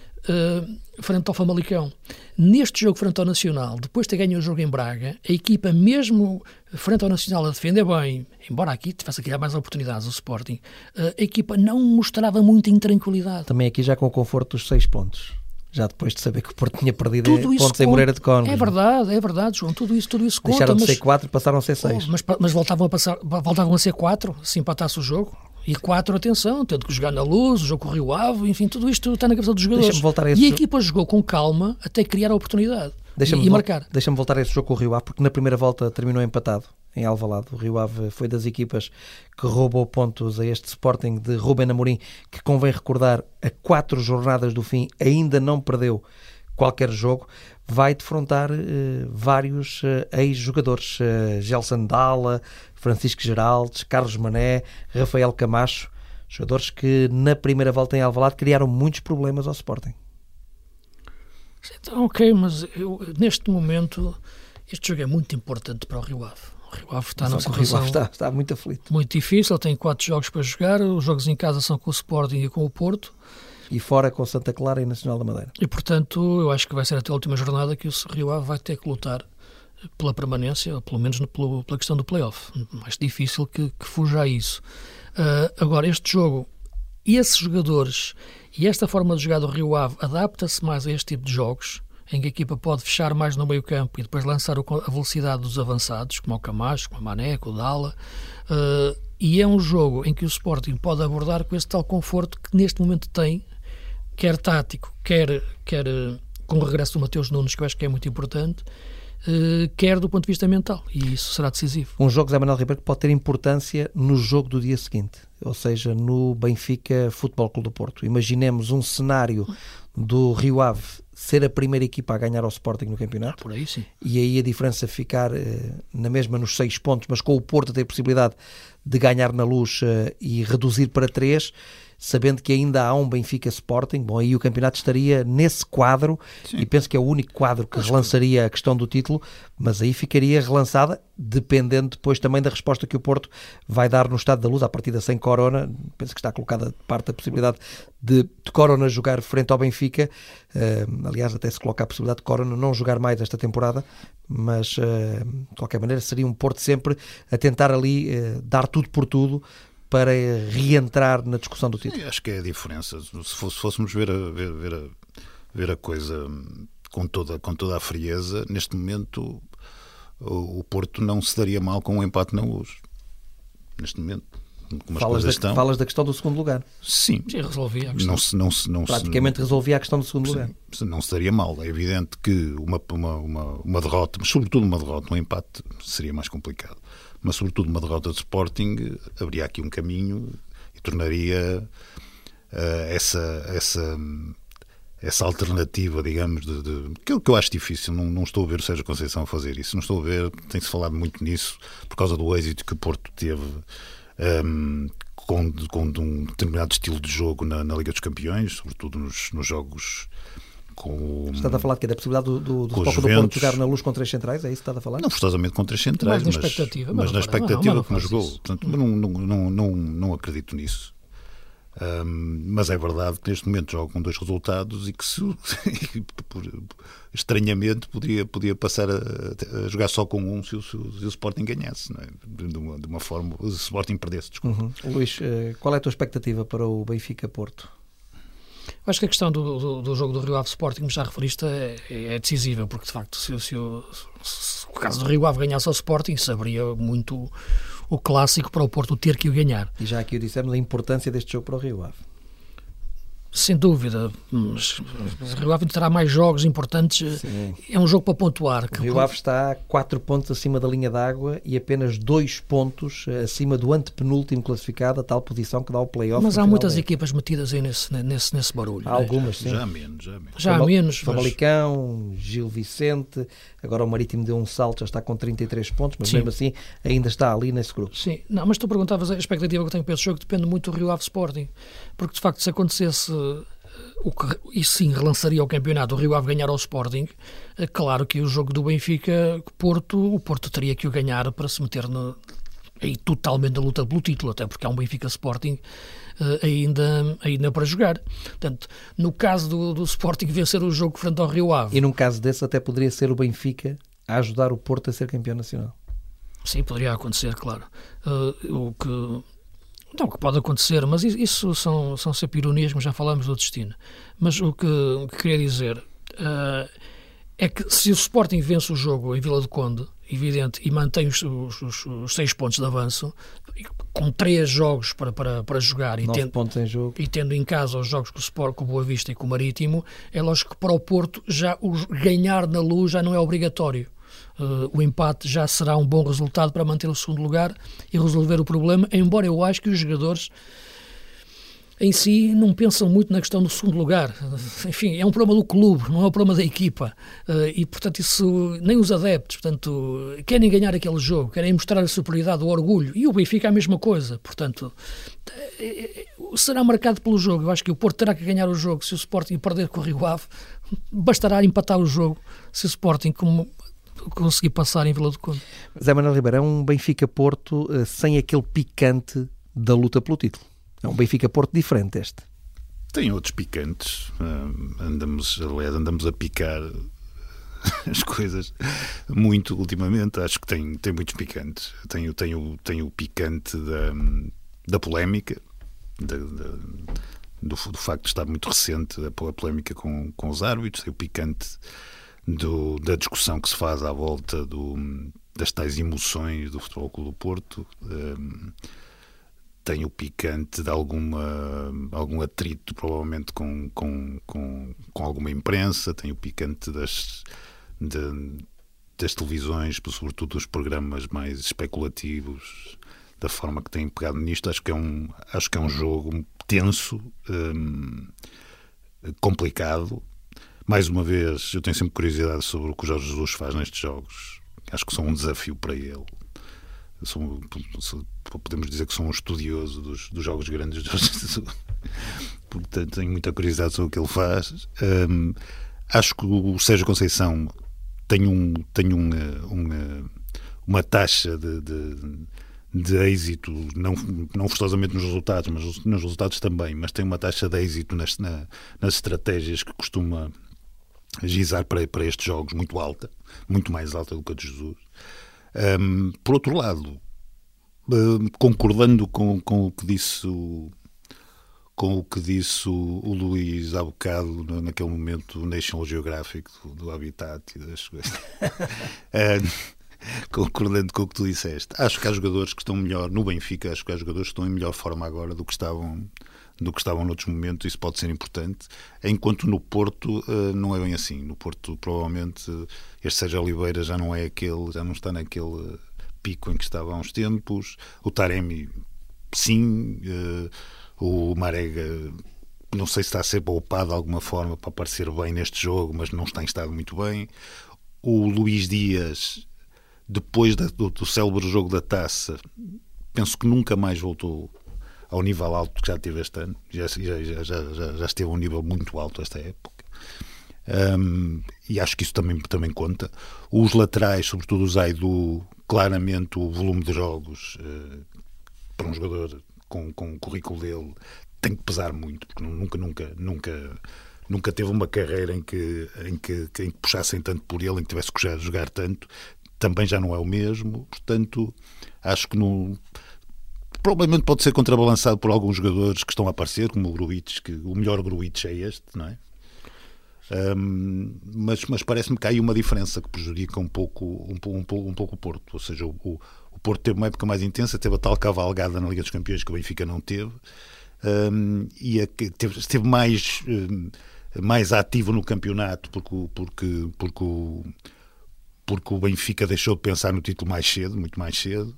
frente ao Famalicão. Neste jogo frente ao Nacional, depois de ter ganho o jogo em Braga, a equipa, mesmo frente ao Nacional, a defender bem, embora aqui tivesse a criar mais oportunidades o Sporting, a equipa não mostrava muita intranquilidade. Também aqui já com o conforto dos 6 pontos. Já depois de saber que o Porto tinha perdido pontos em Moreira de Cónegos. É verdade, João, tudo isso conta. Deixaram de ser 4 e passaram a ser 6. Mas voltavam a ser 4, se empatasse o jogo. E 4, atenção, tendo que jogar na Luz, o jogo com o Rio Ave, enfim, tudo isto está na cabeça dos jogadores. E a equipa jogou com calma até criar a oportunidade e marcar. Deixa-me voltar a esse jogo com o Rio Ave, porque na primeira volta terminou empatado em Alvalade. O Rio Ave foi das equipas que roubou pontos a este Sporting de Ruben Amorim, que, convém recordar, a 4 jornadas do fim ainda não perdeu qualquer jogo. Vai defrontar vários ex-jogadores, Gelson Dalla, Francisco Geraldes, Carlos Mané, Rafael Camacho, jogadores que na primeira volta em Alvalade criaram muitos problemas ao Sporting. Então, ok, mas neste momento este jogo é muito importante para o Rio Ave. O Rio Ave está numa situação está muito aflito. Muito difícil, tem 4 jogos para jogar, os jogos em casa são com o Sporting e com o Porto. E fora com Santa Clara e Nacional da Madeira. E, portanto, eu acho que vai ser até a última jornada que o Rio Ave vai ter que lutar pela permanência, ou pelo menos pela questão do play-off. Mais difícil que fuja a isso. Agora, este jogo, esses jogadores e esta forma de jogar do Rio Ave adapta-se mais a este tipo de jogos, em que a equipa pode fechar mais no meio campo e depois lançar a velocidade dos avançados, como o Camacho, como o Mané, como o Dalla. E é um jogo em que o Sporting pode abordar com esse tal conforto que neste momento tem, quer tático, quer com o regresso do Mateus Nunes, que eu acho que é muito importante, quer do ponto de vista mental, e isso será decisivo. Um jogo, Zé Manuel Ribeiro, que pode ter importância no jogo do dia seguinte, ou seja, no Benfica Futebol Clube do Porto. Imaginemos um cenário do Rio Ave ser a primeira equipa a ganhar ao Sporting no campeonato, por aí, sim. E aí a diferença ficar na mesma nos 6 pontos, mas com o Porto a ter possibilidade de ganhar na Luz e reduzir para 3, sabendo que ainda há um Benfica Sporting. Bom, aí o campeonato estaria nesse quadro. Sim. E penso que é o único quadro que relançaria a questão do título, mas aí ficaria relançada, dependendo depois também da resposta que o Porto vai dar no Estádio da Luz, à partida sem Corona. Penso que está colocada de parte a possibilidade de Corona jogar frente ao Benfica. Aliás, até se coloca a possibilidade de Corona não jogar mais esta temporada, mas de qualquer maneira seria um Porto sempre a tentar ali dar tudo por tudo para reentrar na discussão do título. Sim, acho que é a diferença. Se fôssemos ver a coisa com toda a frieza, neste momento o Porto não se daria mal com um empate na Luz. Neste momento. Falas da questão do segundo lugar. Sim. Resolvia a questão. Praticamente resolvia a questão do segundo lugar. Não se daria mal. É evidente que uma derrota, mas sobretudo uma derrota, um empate seria mais complicado. Mas sobretudo uma derrota de Sporting abriria aqui um caminho e tornaria essa alternativa, digamos, que eu acho difícil. Não estou a ver o Sérgio Conceição a fazer isso. Não estou a ver, tem-se falado muito nisso por causa do êxito que o Porto teve com um determinado estilo de jogo na Liga dos Campeões, sobretudo nos jogos com... Está a falar que é da possibilidade do Futebol do Porto jogar na Luz com 3 centrais? É isso que está a falar? Não forçosamente com 3 centrais, mas na expectativa como jogou. Portanto, não acredito nisso. Mas é verdade que neste momento joga com 2 resultados e que estranhamente podia passar a jogar só com um se o Sporting ganhasse, não é? De uma forma, se o Sporting perdesse, desculpa. Luís, qual é a tua expectativa para o Benfica-Porto? Eu acho que a questão do jogo do Rio Ave Sporting, como já referiste, é decisiva, porque de facto se o caso do Rio Ave ganhasse ao Sporting, isso abriria muito o clássico para o Porto ter que o ganhar. E já aqui o dissemos a importância deste jogo para o Rio Ave. Sem dúvida, mas o Rio Ave terá mais jogos importantes. Sim. É um jogo para pontuar. O Rio Ave está 4 pontos acima da linha d'água e apenas 2 pontos acima do antepenúltimo classificado, a tal posição que dá o play-off. Mas há muitas equipas metidas aí nesse barulho. Há algumas, sim. Já há menos. Famalicão, Gil Vicente, agora o Marítimo deu um salto, já está com 33 pontos, mas sim, mesmo assim ainda está ali nesse grupo. Sim, não, mas tu perguntavas, a expectativa que eu tenho para esse jogo depende muito do Rio Ave Sporting, porque de facto se acontecesse isso sim relançaria o campeonato, o Rio Ave ganhar ao Sporting, claro que o jogo do Benfica-Porto, o Porto teria que o ganhar para se meter aí totalmente na luta pelo título, até porque há um Benfica-Sporting ainda para jogar. Portanto, no caso do Sporting vencer o jogo frente ao Rio Ave... E num caso desse até poderia ser o Benfica a ajudar o Porto a ser campeão nacional. Sim, poderia acontecer, claro. O que pode acontecer, mas isso são sempre ironias, mas já falamos do destino. Mas o que queria dizer é que se o Sporting vence o jogo em Vila do Conde, evidente, e mantém os 6 pontos de avanço, com 3 jogos para jogar e 9 pontos em jogo, e tendo em casa os jogos com o Sport, com o Boa Vista e com o Marítimo, é lógico que para o Porto já ganhar na Luz já não é obrigatório. O empate já será um bom resultado para manter o segundo lugar e resolver o problema, embora eu acho que os jogadores em si não pensam muito na questão do segundo lugar. Enfim, é um problema do clube, não é um problema da equipa, e portanto isso nem os adeptos, portanto, querem ganhar aquele jogo, querem mostrar a superioridade, o orgulho, e o Benfica é a mesma coisa, portanto será marcado pelo jogo. Eu acho que o Porto terá que ganhar o jogo. Se o Sporting perder com o Rio Ave, bastará empatar o jogo se o Sporting conseguir passar em Vila do Conde. Zé Manuel Ribeiro, é um Benfica-Porto sem aquele picante da luta pelo título. É um Benfica-Porto diferente este. Tem outros picantes. Andamos a picar as coisas muito ultimamente. Acho que tem muitos picantes. Tem o picante da polémica, do facto de estar muito recente a polémica com os árbitros. Tem o picante da discussão que se faz à volta das tais emoções do Futebol Clube do Porto. Tem o picante de algum atrito, provavelmente com alguma imprensa. Tem o picante das televisões, sobretudo dos programas mais especulativos, da forma que têm pegado nisto. Acho que é um jogo tenso, complicado. Mais uma vez, eu tenho sempre curiosidade sobre o que o Jorge Jesus faz nestes jogos. Acho que são um desafio para ele. Podemos dizer que sou um estudioso dos jogos grandes de Jorge Jesus. Portanto, tenho muita curiosidade sobre o que ele faz. Acho que o Sérgio Conceição tem uma taxa de êxito, não forçosamente nos resultados, mas nos resultados também, mas tem uma taxa de êxito nas estratégias que costuma agizar para estes jogos muito alta, muito mais alta do que a de Jesus. Por outro lado, concordando com o que disse o Luís há bocado, naquele momento, o National Geographic do Habitat e das coisas, concordando com o que tu disseste, acho que há jogadores que estão melhor no Benfica, acho que há jogadores que estão em melhor forma agora do que estavam noutros momentos. Isso pode ser importante, enquanto no Porto não é bem assim. No Porto, provavelmente, este Sérgio Oliveira já não está naquele pico em que estava há uns tempos. O Taremi, sim. O Marega, não sei se está a ser poupado de alguma forma para aparecer bem neste jogo, mas não está em estado muito bem. O Luís Dias, depois do célebre jogo da Taça, penso que nunca mais voltou ao nível alto que já teve este ano. Já esteve a um nível muito alto esta época. E acho que isso também conta. Os laterais, sobretudo o Zaidu, claramente o volume de jogos para um jogador com o currículo dele tem que pesar muito, porque nunca teve uma carreira em que puxassem tanto por ele, em que tivesse que jogar tanto. Também já não é o mesmo. Portanto, acho que provavelmente pode ser contrabalançado por alguns jogadores que estão a aparecer, como o Grujic, que o melhor Grujic é este, não é? Mas parece-me que há aí uma diferença que prejudica um pouco o Porto. Ou seja, o Porto teve uma época mais intensa, teve a tal cavalgada na Liga dos Campeões que o Benfica não teve, e esteve mais ativo no campeonato porque o Benfica deixou de pensar no título muito mais cedo.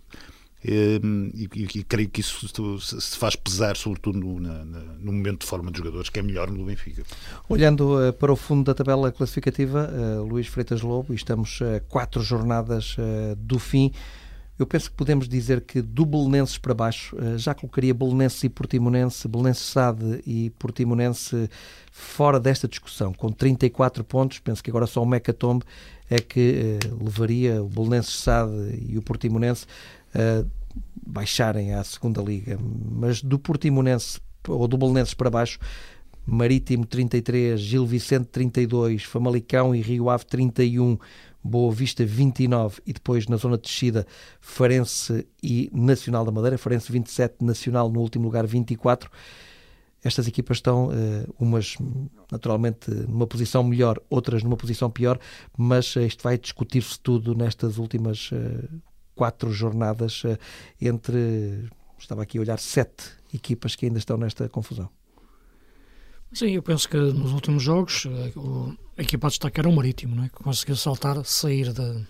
E creio que isso se faz pesar, sobretudo no momento de forma dos jogadores, que é melhor no Benfica. Olhando para o fundo da tabela classificativa, Luís Freitas Lobo, e estamos a 4 jornadas do fim, eu penso que podemos dizer que do Belenenses para baixo, já colocaria Belenenses e Portimonense, Belenenses SAD e Portimonense fora desta discussão, com 34 pontos. Penso que agora só o Mecatombe é que levaria o Belenenses SAD e o Portimonense baixarem à segunda liga. Mas do Portimonense ou do Belenenses para baixo, Marítimo 33, Gil Vicente 32, Famalicão e Rio Ave 31, Boa Vista 29 e depois na zona de descida Farense e Nacional da Madeira, Farense 27, Nacional no último lugar 24. Estas equipas estão umas naturalmente numa posição melhor, outras numa posição pior, mas isto vai discutir-se tudo nestas últimas 4 jornadas estava aqui a olhar 7 equipas que ainda estão nesta confusão. Sim, eu penso que nos últimos jogos a equipa a destacar era o Marítimo, não é? Que conseguiu sair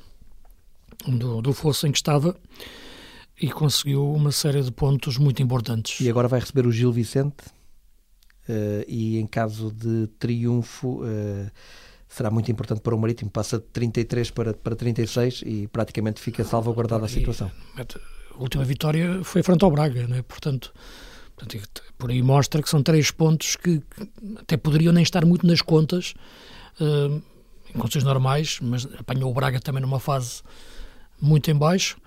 do fosso em que estava e conseguiu uma série de pontos muito importantes. E agora vai receber o Gil Vicente e em caso de triunfo será muito importante para o Marítimo, passa de 33 para 36 e praticamente fica salvaguardada a situação. A última vitória foi frente ao Braga, não é? Portanto, por aí mostra que são 3 pontos que até poderiam nem estar muito nas contas em condições normais, mas apanhou o Braga também numa fase muito em baixo,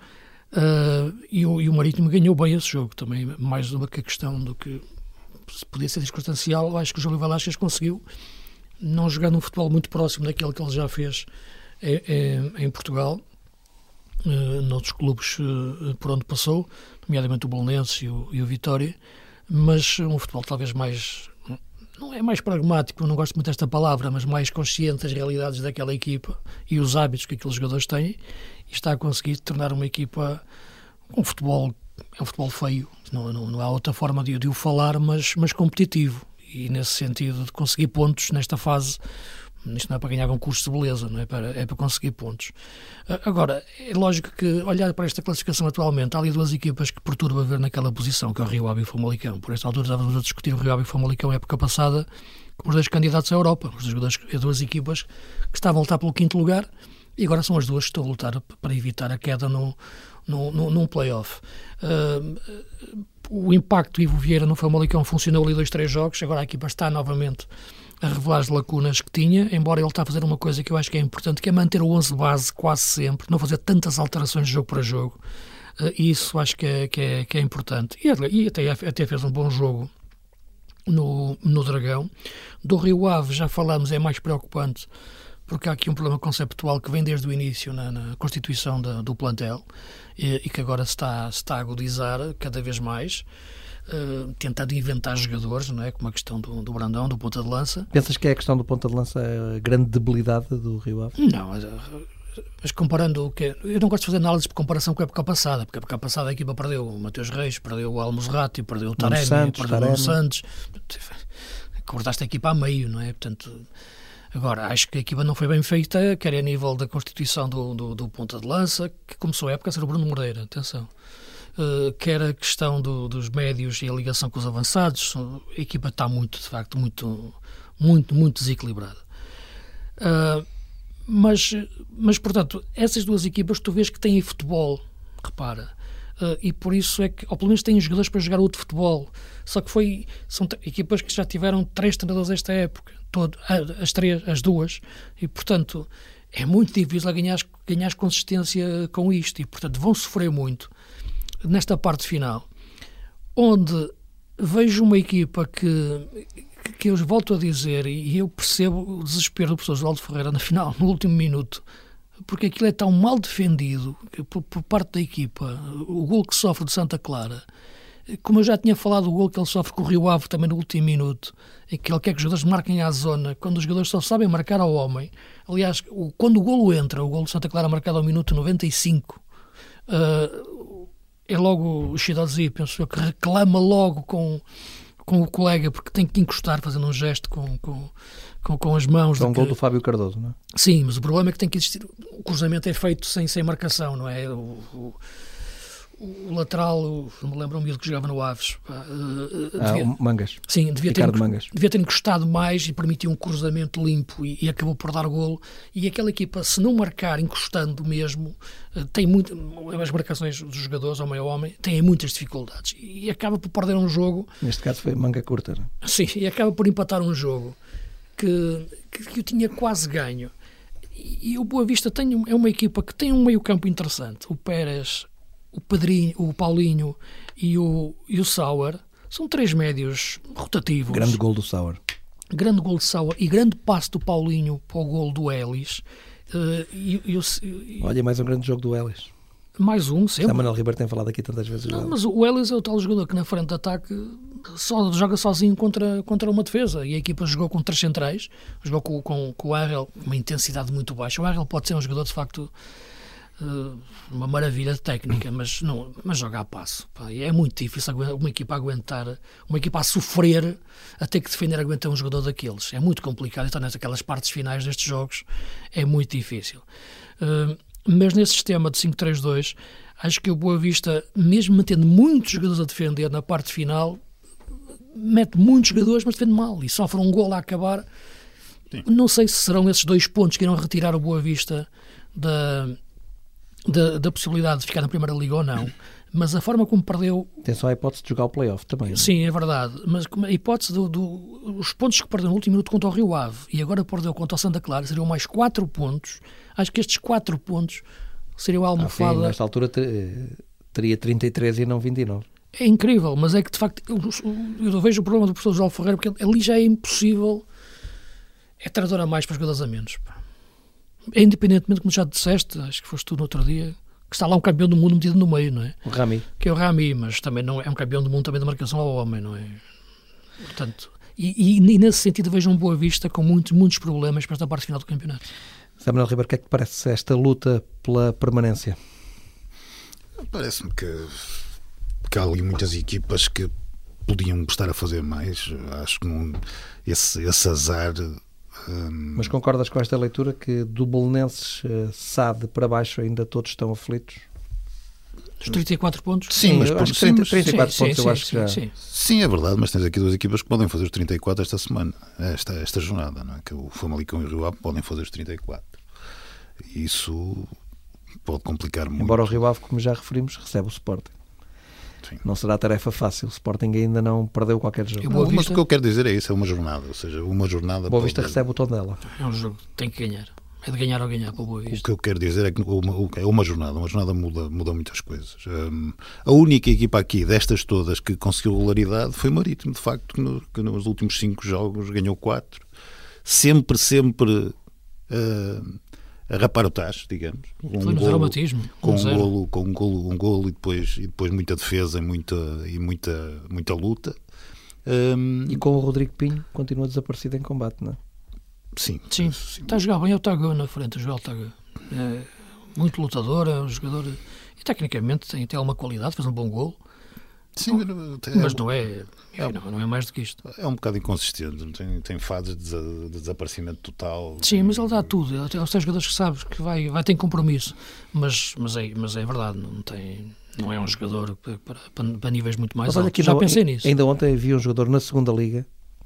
e o Marítimo ganhou bem esse jogo também, mais do que a questão do que podia ser circunstancial. Acho que o Júlio Velasquez conseguiu não jogar num futebol muito próximo daquele que ele já fez em Portugal, noutros clubes por onde passou, nomeadamente o Belenenses e o Vitória, mas um futebol talvez mais, não é mais pragmático, não gosto muito desta palavra, mas mais consciente das realidades daquela equipa e os hábitos que aqueles jogadores têm, e está a conseguir tornar uma equipa um futebol, é um futebol feio, não há outra forma de o falar, mas competitivo, e nesse sentido de conseguir pontos nesta fase. Isto não é para ganhar concursos de beleza, não é? É para conseguir pontos. Agora, é lógico que, olhar para esta classificação atualmente, há ali 2 equipas que perturba ver naquela posição, que é o Rio Ave e o Famalicão. Por esta altura estávamos a discutir o Rio Ave e o Famalicão época passada como os 2 candidatos à Europa, as 2 equipas que estavam a lutar pelo 5º lugar, e agora são as 2 que estão a lutar para evitar a queda num play-off. O impacto Ivo Vieira no Famalicão funcionou ali 2-3 jogos, agora a equipa está novamente a revelar as lacunas que tinha, embora ele está a fazer uma coisa que eu acho que é importante, que é manter o 11 de base quase sempre, não fazer tantas alterações de jogo para jogo, e isso acho que é importante. E até fez um bom jogo no Dragão. Do Rio Ave, já falamos, é mais preocupante, porque há aqui um problema conceptual que vem desde o início na constituição do plantel, e que agora se está a agudizar cada vez mais, tentando inventar jogadores, não é? Como a questão do Brandão, do ponta de lança. Pensas que é a questão do ponta de lança a grande debilidade do Rio Ave? Não, mas comparando o que eu não gosto de fazer análise por comparação com a época passada, porque a época passada a equipa perdeu o Mateus Reis, perdeu o Almozrati, perdeu o Taremi, perdeu o Nuno Santos, cortaste a equipa a meio, não é? Portanto, agora, acho que a equipa não foi bem feita, quer a nível da constituição do ponta de lança, que começou a época a ser o Bruno Moreira, atenção. Quer a questão dos médios e a ligação com os avançados, a equipa está muito desequilibrada. Mas, portanto, essas 2 equipas tu vês que têm futebol, repara, e por isso é que, ou pelo menos têm jogadores para jogar outro futebol. Só que são equipas que já tiveram 3 treinadores esta época, as duas, e portanto é muito difícil ganhar consistência com isto, e portanto vão sofrer muito nesta parte final, onde vejo uma equipa que eu volto a dizer, e eu percebo o desespero do professor Osvaldo Ferreira na final, no último minuto, porque aquilo é tão mal defendido por parte da equipa, o gol que sofre de Santa Clara, como eu já tinha falado, o gol que ele sofre com o Rio Ave também no último minuto, em que ele quer que os jogadores marquem à zona, quando os jogadores só sabem marcar ao homem. Aliás, quando o golo entra, o golo de Santa Clara marcado ao minuto 95, é logo o Shidozi, penso eu, que reclama logo com o colega, porque tem que encostar, fazendo um gesto com as mãos. É um gol do Fábio Cardoso, não é? Sim, mas o problema é que tem que existir. O cruzamento é feito sem marcação, não é? O lateral, não me lembro o miúdo que jogava no Aves. Mangas. Sim, devia ter encostado mais e permitiu um cruzamento limpo e acabou por dar golo. E aquela equipa, se não marcar encostando mesmo, tem muito. As marcações dos jogadores, homem a homem, têm muitas dificuldades e acaba por perder um jogo. Neste caso foi manga curta, não é? Sim, e acaba por empatar um jogo que eu tinha quase ganho. E o Boa Vista é uma equipa que tem um meio-campo interessante. O Pérez, o Pedrinho, o Paulinho e o Sauer são 3 médios rotativos. Grande gol do Sauer. Grande gol de Sauer e grande passe do Paulinho para o gol do Ellis. Olha, mais um grande jogo do Ellis. Mais um, sempre. Samuel Ribeiro tem falado aqui tantas vezes. Não, mas o Ellis é o tal jogador que na frente de ataque só joga sozinho contra uma defesa, e a equipa jogou com 3 centrais, jogou com o Arrel, uma intensidade muito baixa. O Arrel pode ser um jogador de facto uma maravilha de técnica, mas joga a passo. E é muito difícil uma equipa aguentar, uma equipa a sofrer a ter que defender, aguentar um jogador daqueles. É muito complicado, então naquelas partes finais destes jogos é muito difícil. Mas nesse sistema de 5-3-2, acho que o Boa Vista, mesmo mantendo muitos jogadores a defender na parte final, mete muitos jogadores, mas defende mal e sofre um gol a acabar. Sim. Não sei se serão esses 2 pontos que irão retirar o Boa Vista da possibilidade de ficar na Primeira Liga ou não, mas a forma como perdeu... Tem só a hipótese de jogar o play-off também. Não? Sim, é verdade, mas a hipótese os pontos que perdeu no último minuto contra o Rio Ave e agora perdeu contra o Santa Clara seriam mais 4 pontos. Acho que estes 4 pontos seriam a almofada... Sim, nesta altura teria 33 e não 29. É incrível, mas é que de facto eu vejo o problema do professor João Ferreira, porque ali já é impossível, é treinador a mais para jogadores a menos. Independentemente, como já disseste, acho que foste tu no outro dia, que está lá um campeão do mundo metido no meio, não é? O Rami. Que é o Rami, mas também não é um campeão do mundo também de marcação ao homem, não é? Portanto, e nesse sentido vejo um Boa Vista com muitos problemas para esta parte final do campeonato. Samuel Ribeiro, o que é que te parece esta luta pela permanência? Parece-me que há ali muitas equipas que podiam estar a fazer mais. Acho que esse azar... Mas concordas com esta leitura que do Belenenses, SAD para baixo ainda todos estão aflitos? Os 34 pontos? Sim, mas acho que 34 pontos eu acho que já... Sim, é verdade, mas tens aqui 2 equipas que podem fazer os 34 esta semana, esta jornada, não é? Que o Famalicão e o Rio Ave podem fazer os 34. Isso pode complicar muito. Embora o Rio Ave, como já referimos, recebe o Sporting. Sim. Não será tarefa fácil. O Sporting ainda não perdeu qualquer jogo. Não, mas o que eu quero dizer é isso, é uma jornada. Ou seja, uma jornada... Boa Vista recebe o Tondela. É um jogo que tem que ganhar. É de ganhar ou ganhar para o Boa Vista. O que eu quero dizer é que é uma jornada muda muitas coisas. A única equipa aqui destas todas que conseguiu regularidade foi o Marítimo, de facto, que nos últimos 5 jogos ganhou 4. Sempre a rapar o tacho, digamos. Foi no dramatismo. Com um golo e depois muita defesa e muita luta. E com o Rodrigo Pinho continua desaparecido em combate, não é? Sim. Está a jogar bem o Tago na frente, o Joel Tago. É muito lutador, é um jogador... E tecnicamente tem alguma qualidade, faz um bom golo. Sim, mas não é mais do que isto. É um bocado inconsistente, tem fases de desaparecimento total. Sim, mas ele dá tudo. Ele tem jogadores que sabes que vai ter compromisso, mas é verdade, não é um jogador para níveis muito mais altos. Já pensei nisso. Ainda ontem vi um jogador na segunda Liga,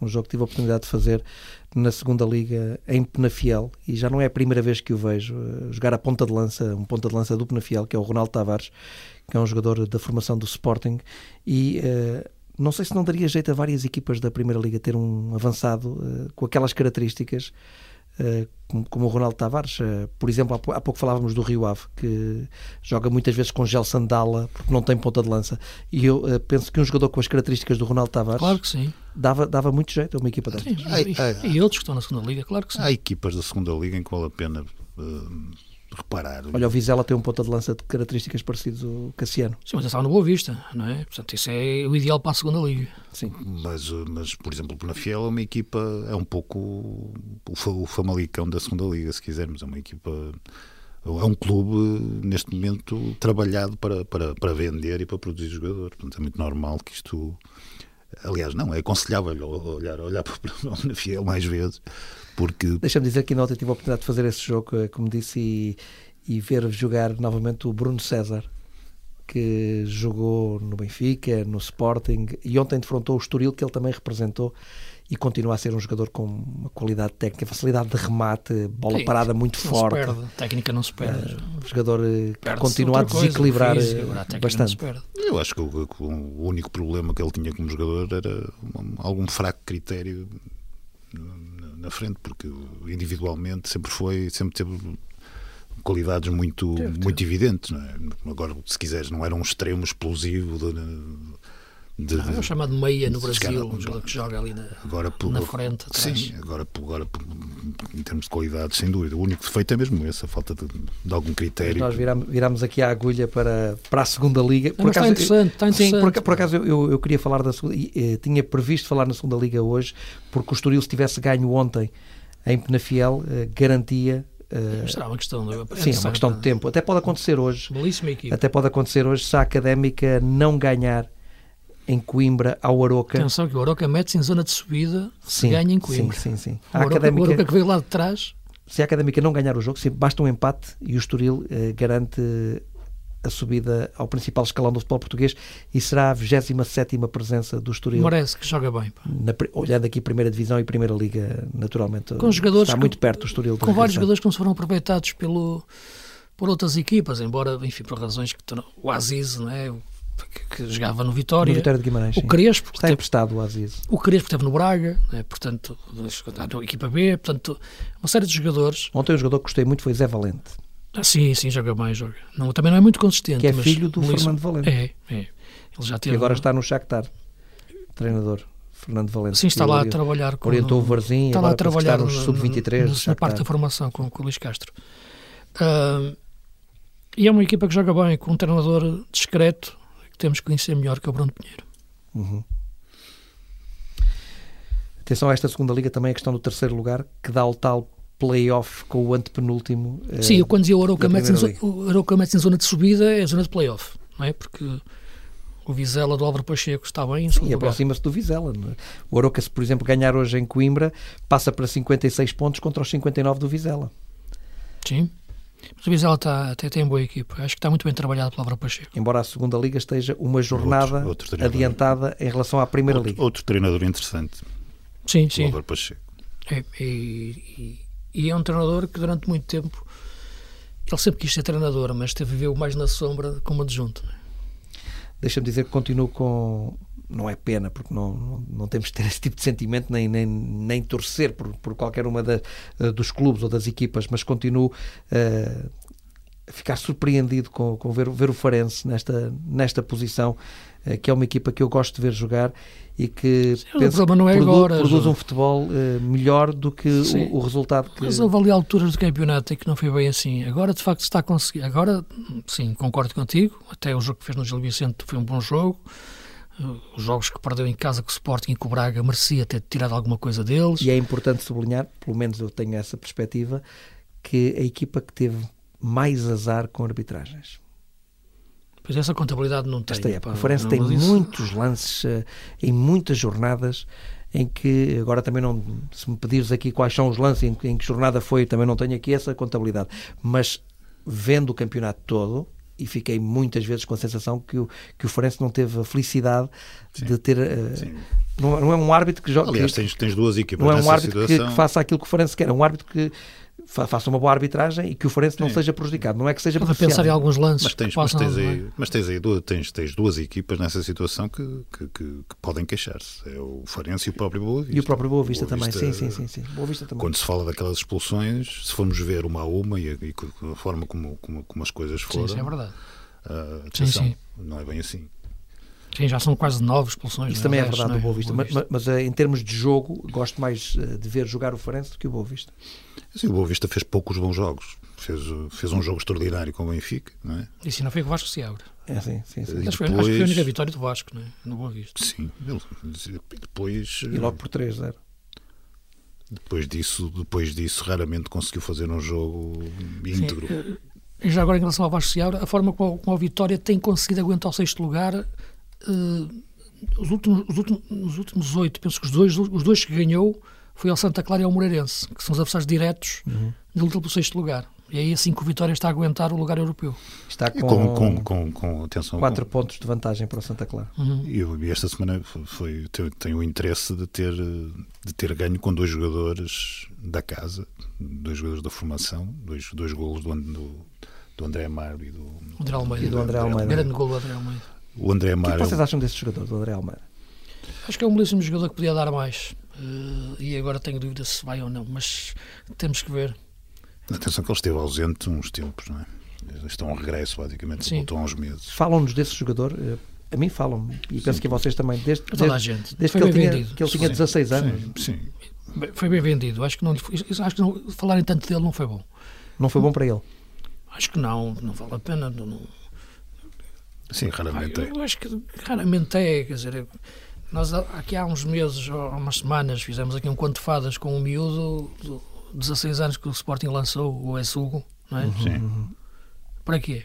um jogo que tive a oportunidade de fazer na segunda Liga em Penafiel, e já não é a primeira vez que o vejo jogar a ponta de lança, um ponta de lança do Penafiel, que é o Ronaldo Tavares, que é um jogador da formação do Sporting, e não sei se não daria jeito a várias equipas da Primeira Liga ter um avançado com aquelas características, como o Ronaldo Tavares. Por exemplo, há pouco falávamos do Rio Ave, que joga muitas vezes com Gelson Dalla porque não tem ponta de lança, e eu penso que um jogador com as características do Ronaldo Tavares, claro que sim, dava muito jeito a uma equipa destas. E outros que estão na segunda Liga, claro que sim. Há equipas da segunda Liga em que vale a pena reparar. Olha, o Vizela tem um ponta de lança de características parecidas ao Cassiano. Sim, mas estava no Boa Vista, não é? Portanto, isso é o ideal para a segunda Liga. Sim. Mas, por exemplo, o Penafiel é uma equipa, é um pouco o Famalicão da segunda Liga, se quisermos. É uma equipa, é um clube neste momento trabalhado para vender e para produzir jogadores. Portanto, é muito normal que isto... Aliás, não, é aconselhável olhar para o Penafiel mais vezes, porque... Deixa-me dizer que ainda ontem tive a oportunidade de fazer esse jogo, como disse, e ver jogar novamente o Bruno César, que jogou no Benfica, no Sporting, e ontem defrontou o Estoril, que ele também representou, e continua a ser um jogador com uma qualidade técnica, facilidade de remate, bola parada muito forte. Não se perde. A técnica não se perde. Um jogador que continua a desequilibrar bastante. Eu acho que o único problema que ele tinha como jogador era algum fraco critério na frente, porque individualmente sempre teve qualidades muito evidentes, não é? Agora, se quiseres, não era um extremo explosivo é o chamado meia no Brasil, um jogador que joga ali na frente, atrás. Sim, agora em termos de qualidade, sem dúvida, o único defeito é mesmo esse, a falta de algum critério. Nós viramos aqui a agulha para a segunda Liga. Por acaso, está interessante. Sim, por acaso eu queria falar da segunda, tinha previsto falar na segunda Liga hoje, porque o Estoril, se tivesse ganho ontem em Penafiel, garantia. Será uma questão sim, é uma questão de tempo. Até pode acontecer hoje. Belíssima equipa. Até pode acontecer hoje, se a Académica não ganhar em Coimbra ao Aroca. Atenção que o Aroca mete-se em zona de subida se ganha em Coimbra. Sim. O Aroca que veio lá de trás. Se a Académica não ganhar o jogo, basta um empate e o Estoril garante a subida ao principal escalão do futebol português, e será a 27ª presença do Estoril. Parece que joga bem. Olhando aqui Primeira Divisão e Primeira Liga, naturalmente, com jogadores está muito perto do Estoril. Com vários jogadores que não se foram aproveitados por outras equipas, embora, enfim, por razões que... O Aziz, não é? Que jogava no Vitória. No Vitória de Guimarães, o Crespo, está emprestado o Aziz. O Crespo esteve no Braga, né? Portanto, na equipa B, portanto, uma série de jogadores. Ontem um jogador que gostei muito foi Zé Valente. Sim, joga bem, joga. Não, também não é muito consistente. Que é filho do Fernando Valente. É. Ele já teve... E agora está no Shakhtar, treinador Fernando Valente. Sim, está lá a trabalhar com... Orientou o Varzim, está lá a trabalhar nos sub-23. Na parte da formação com o Luís Castro. E é uma equipa que joga bem, com um treinador discreto, que temos que conhecer melhor, que é o Bruno Pinheiro. Uhum. Atenção a esta segunda Liga, também a questão do terceiro lugar, que dá o tal play-off com o antepenúltimo. Sim, eu quando dizia o Aroca mete-se em zona de subida, é zona de play-off, não é? Porque o Vizela do Álvaro Pacheco está bem em segundo lugar. E aproxima-se do Vizela. Não é? O Aroca, se por exemplo ganhar hoje em Coimbra, passa para 56 pontos contra os 59 do Vizela. Sim. Mas o Vizela até tem boa equipa. Acho que está muito bem trabalhado pelo Álvaro Pacheco. Embora a segunda Liga esteja uma jornada adiantada em relação à primeira Liga. Outro treinador interessante. Sim. O Álvaro Pacheco. E é um treinador que durante muito tempo, ele sempre quis ser treinador, mas viveu mais na sombra como adjunto. Deixa-me dizer que continuo com... Não é pena, porque não temos que ter esse tipo de sentimento, nem torcer por qualquer uma dos clubes ou das equipas, mas continuo a ficar surpreendido com ver o Farense nesta posição, que é uma equipa que eu gosto de ver jogar e que produz um futebol melhor do que o resultado que... Mas houve ali alturas do campeonato em que não foi bem assim. Agora, de facto, está a conseguir. Agora, sim, concordo contigo. Até o jogo que fez no Gil Vicente foi um bom jogo. Os jogos que perdeu em casa com o Sporting e com o Braga merecia ter tirado alguma coisa deles. E é importante sublinhar, pelo menos eu tenho essa perspectiva, que a equipa que teve mais azar com arbitragens. Pois essa contabilidade não tem. O Farense tem muitos lances em muitas jornadas em que, agora também não, se me pedires aqui quais são os lances, em que jornada foi, também não tenho aqui essa contabilidade, mas vendo o campeonato todo, e fiquei muitas vezes com a sensação que o Farense não teve a felicidade de ter Não é um árbitro que joga... Aliás, tens duas equipas não é um nessa árbitro situação. que faça aquilo que o Farense quer, é um árbitro que faça uma boa arbitragem e que o Farense não seja prejudicado, não é que seja beneficiado. Pensar em alguns lances. Mas tens duas equipas nessa situação que podem queixar-se. É o Farense e o próprio Boa Vista. E o próprio Boa Vista também, sim. Boa Vista também. Quando se fala daquelas expulsões, se formos ver uma a uma e a forma como as coisas foram... Sim, isso é verdade. Atenção, não é bem assim. Sim, já são quase 9 expulsões. Isso também é verdade do Boa Vista. Mas em termos de jogo, gosto mais de ver jogar o Farense do que o Boa Vista. Sim, o Boa Vista fez poucos bons jogos. Fez um jogo extraordinário com o Benfica, não é? E se não foi com o Vasco se abre. Sim. Acho que foi a única vitória do Vasco, não é? No Boa Vista. Sim. Depois... E logo por 3-0. Depois disso, raramente conseguiu fazer um jogo íntegro. E já agora, em relação ao Vasco Seabra, a forma como a Vitória tem conseguido aguentar o 6º lugar, os últimos 8, penso que os dois que ganhou foi ao Santa Clara e ao Moreirense, que são os adversários diretos de luta pelo 6º lugar. E é assim que o Vitória está a aguentar o lugar europeu. Está com atenção, 4 pontos de vantagem para o Santa Clara. E esta semana tem o interesse de ter ganho com 2 jogadores da casa, 2 jogadores da formação, 2 golos do André Amaro e do André Almeida. Grande golo do André Almeida. O André Amaro... O que vocês acham desse jogador, do André Almeida? Acho que é um belíssimo jogador que podia dar mais. E agora tenho dúvida se vai ou não, mas temos que ver. Atenção que ele esteve ausente uns tempos, não é? Estão a regresso, basicamente, voltou há uns meses. Falam-nos desse jogador? A mim falam, e penso que a vocês também, desde que ele tinha 16 anos. Sim. Foi bem vendido. Acho que não falarem tanto dele não foi bom. Não foi bom para ele? Acho que não vale a pena. Sim, raramente é. Eu acho que raramente é, quer dizer, nós aqui há uns meses, ou umas semanas, fizemos aqui um conto de fadas com um miúdo de 16 anos que o Sporting lançou, o Hugo, não é? Sim. Para quê?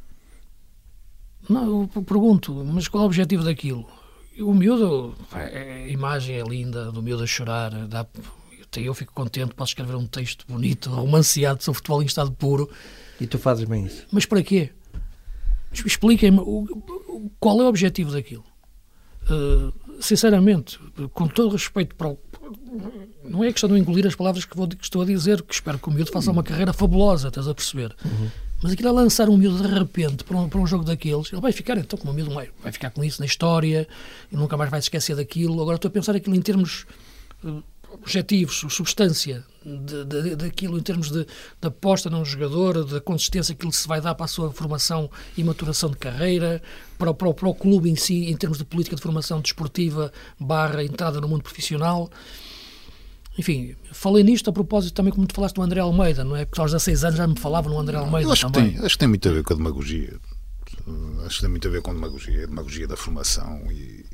Não, eu pergunto, mas qual é o objetivo daquilo? O miúdo, a imagem é linda do miúdo a chorar, até eu fico contente, posso escrever um texto bonito, romanceado sobre futebol em estado puro. E tu fazes bem isso. Mas para quê? Expliquem-me qual é o objetivo daquilo. Sinceramente, com todo o respeito para o... Não é questão de engolir as palavras que estou a dizer, que espero que o miúdo faça uma carreira fabulosa, estás a perceber? Mas aquilo é lançar um miúdo de repente para um jogo daqueles, ele vai ficar então como um miúdo, vai ficar com isso na história e nunca mais vai se esquecer daquilo. Agora estou a pensar aquilo em termos objetivos, substância daquilo, em termos de aposta num jogador, da consistência que ele se vai dar para a sua formação e maturação de carreira, para o clube em si, em termos de política de formação desportiva / entrada no mundo profissional. Enfim, falei nisto a propósito também como tu falaste do André Almeida, não é? Porque aos 16 anos já me falavam no André Almeida. Acho que tem muito a ver com a demagogia. Acho que tem muito a ver com a demagogia da formação e...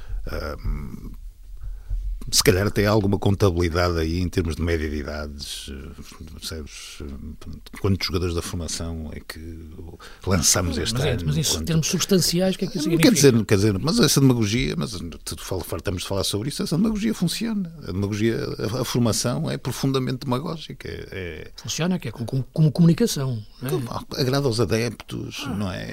se calhar até há alguma contabilidade aí em termos de média de idades, percebes? Quantos jogadores da formação é que lançamos este ano? Mas em termos substanciais, o que é que isso significa? Quer dizer, mas essa demagogia, fartamos de falar sobre isso, essa demagogia funciona. A formação é profundamente demagógica. Funciona, que é como comunicação. Não é? Agrada aos adeptos, não é?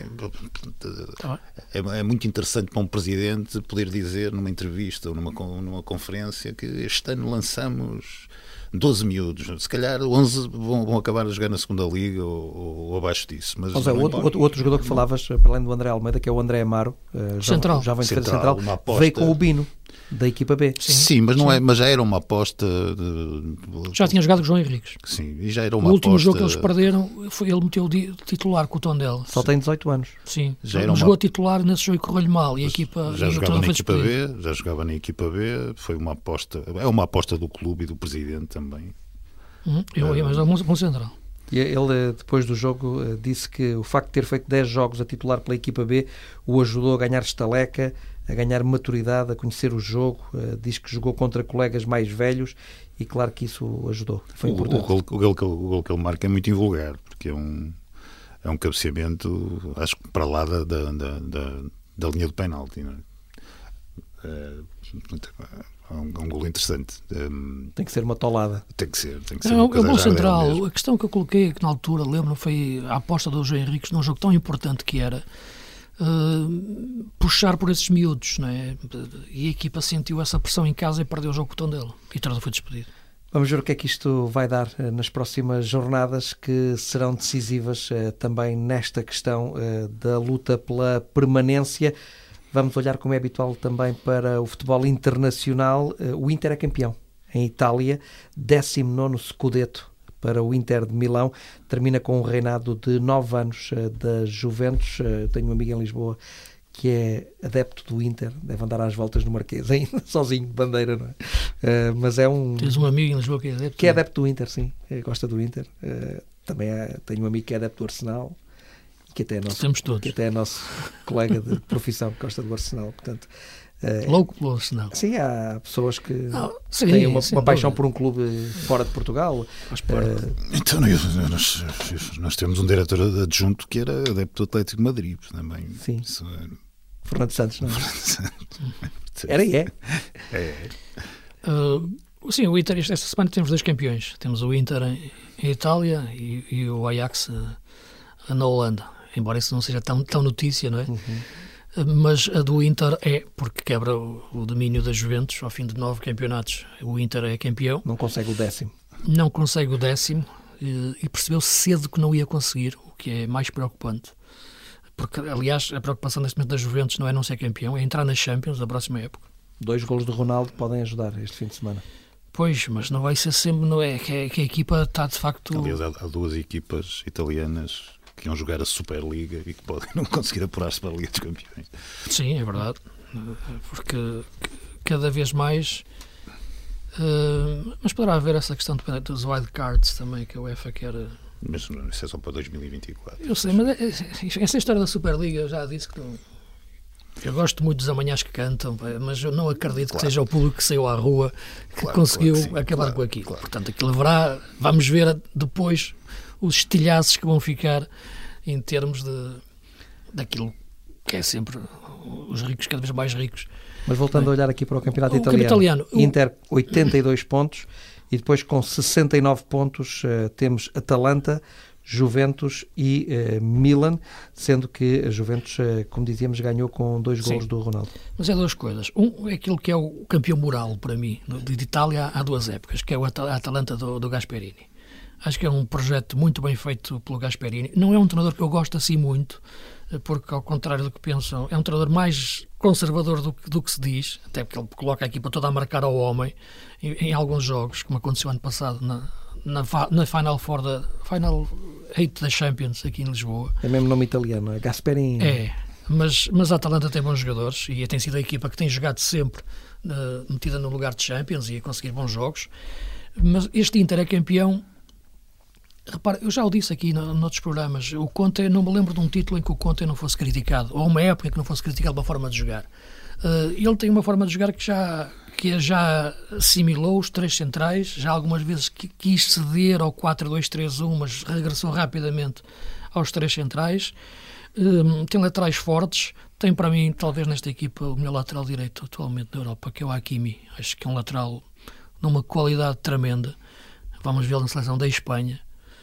É muito interessante para um presidente poder dizer numa entrevista ou numa conferência que este ano lançamos 12 miúdos, se calhar 11 vão acabar a jogar na segunda liga ou abaixo disso. Mas outro jogador que falavas, para além do André Almeida, que é o André Amaro, já vem de Central, veio com o Bino da equipa B. Sim, mas já era uma aposta já tinha jogado com o João Henriques. Sim, e já era uma aposta. O último aposta... jogo que eles perderam, ele meteu o titular com o Tondela. Só tem 18 anos. Sim, jogou a titular nesse jogo e correu-lhe mal. E a equipa já jogava na equipa B, foi uma aposta, é uma aposta do clube e do presidente também. Mas é um bom central. E ele, depois do jogo, disse que o facto de ter feito 10 jogos a titular pela equipa B o ajudou a ganhar estaleca, a ganhar maturidade, a conhecer o jogo. Diz que jogou contra colegas mais velhos e claro que isso o ajudou. Foi importante. O gol que ele marca é muito invulgar, porque é um cabeceamento, acho que para lá da linha do penalti. Não é? É um golo interessante. Tem que ser uma tolada. Tem que ser. É um bom central. A questão que eu coloquei, que na altura, lembro, foi a aposta do João Henriques num jogo tão importante que era. puxar por esses miúdos, não é? E a equipa sentiu essa pressão em casa e perdeu o jogo com dele. E Trauner foi despedido. Vamos ver o que é que isto vai dar nas próximas jornadas, que serão decisivas também nesta questão da luta pela permanência. Vamos olhar, como é habitual, também para o futebol internacional. O Inter é campeão em Itália, 19º Scudetto para o Inter de Milão, termina com um reinado de 9 anos da Juventus. Tenho um amigo em Lisboa que é adepto do Inter, deve andar às voltas no Marquês, ainda sozinho, de bandeira, não é? Mas é um... Tens um amigo em Lisboa que é adepto? Que é adepto do Inter, sim, gosta do Inter. Também tenho um amigo que é adepto do Arsenal, que até é nosso colega de profissão que gosta do Arsenal, portanto... Louco pelo Arsenal. Sim, há pessoas que têm uma paixão por um clube fora de Portugal. Então, nós temos um diretor adjunto que era adepto do Atlético de Madrid também. Sim. Fernando Santos, não é? Era e é. Sim, o Inter, esta semana temos 2 campeões. Temos o Inter em Itália e o Ajax na Holanda. Embora isso não seja tão notícia, não é? Mas a do Inter porque quebra o domínio da Juventus ao fim de 9 campeonatos. O Inter é campeão. Não consegue o 10º. Não consegue o 10º e percebeu cedo que não ia conseguir, o que é mais preocupante. Porque, aliás, a preocupação neste momento da Juventus não é não ser campeão, é entrar nas Champions da próxima época. 2 golos de Ronaldo podem ajudar este fim de semana. Pois, mas não vai ser sempre, não é? Que a equipa está de facto... Aliás, há 2 equipas italianas que iam jogar a Superliga e que podem não conseguir apurar-se para a Liga dos Campeões. Sim, é verdade. Porque cada vez mais... mas poderá haver essa questão dos wildcards também, que a UEFA quer... Mas isso é só para 2024. Eu sei, mas essa história da Superliga, eu já disse que não... Eu gosto muito dos amanhãs que cantam, mas eu não acredito que seja o público que saiu à rua que conseguiu acabar com aquilo. Portanto, aquilo vamos ver depois os estilhaços que vão ficar em termos daquilo que é sempre os ricos cada vez mais ricos. Mas voltando a olhar aqui para o campeonato italiano, Inter 82 pontos e depois com 69 pontos temos Atalanta, Juventus e Milan, sendo que a Juventus, como dizíamos, ganhou com 2 golos do Ronaldo. Mas é 2 coisas. Um é aquilo que é o campeão moral para mim. De Itália há 2 épocas, que é a Atalanta do Gasperini. Acho que é um projeto muito bem feito pelo Gasperini. Não é um treinador que eu gosto assim muito, porque, ao contrário do que pensam, é um treinador mais conservador do que se diz, até porque ele coloca a equipa toda a marcar ao homem em alguns jogos, como aconteceu ano passado na Final 8 da Champions aqui em Lisboa. É mesmo nome italiano, é Gasperini. É, mas a Atalanta tem bons jogadores e tem sido a equipa que tem jogado sempre metida no lugar de Champions e a conseguir bons jogos. Mas este Inter é campeão. Repara, eu já o disse aqui noutros programas, o Conte, não me lembro de um título em que o Conte não fosse criticado, ou uma época em que não fosse criticado pela forma de jogar. Ele tem uma forma de jogar que já assimilou os 3 centrais, já algumas vezes quis ceder ao 4-2-3-1, mas regressou rapidamente aos 3 centrais. Tem laterais fortes, tem para mim, talvez nesta equipa, o melhor lateral direito atualmente na Europa, que é o Hakimi. Acho que é um lateral de uma qualidade tremenda. Vamos vê-lo na seleção da Espanha.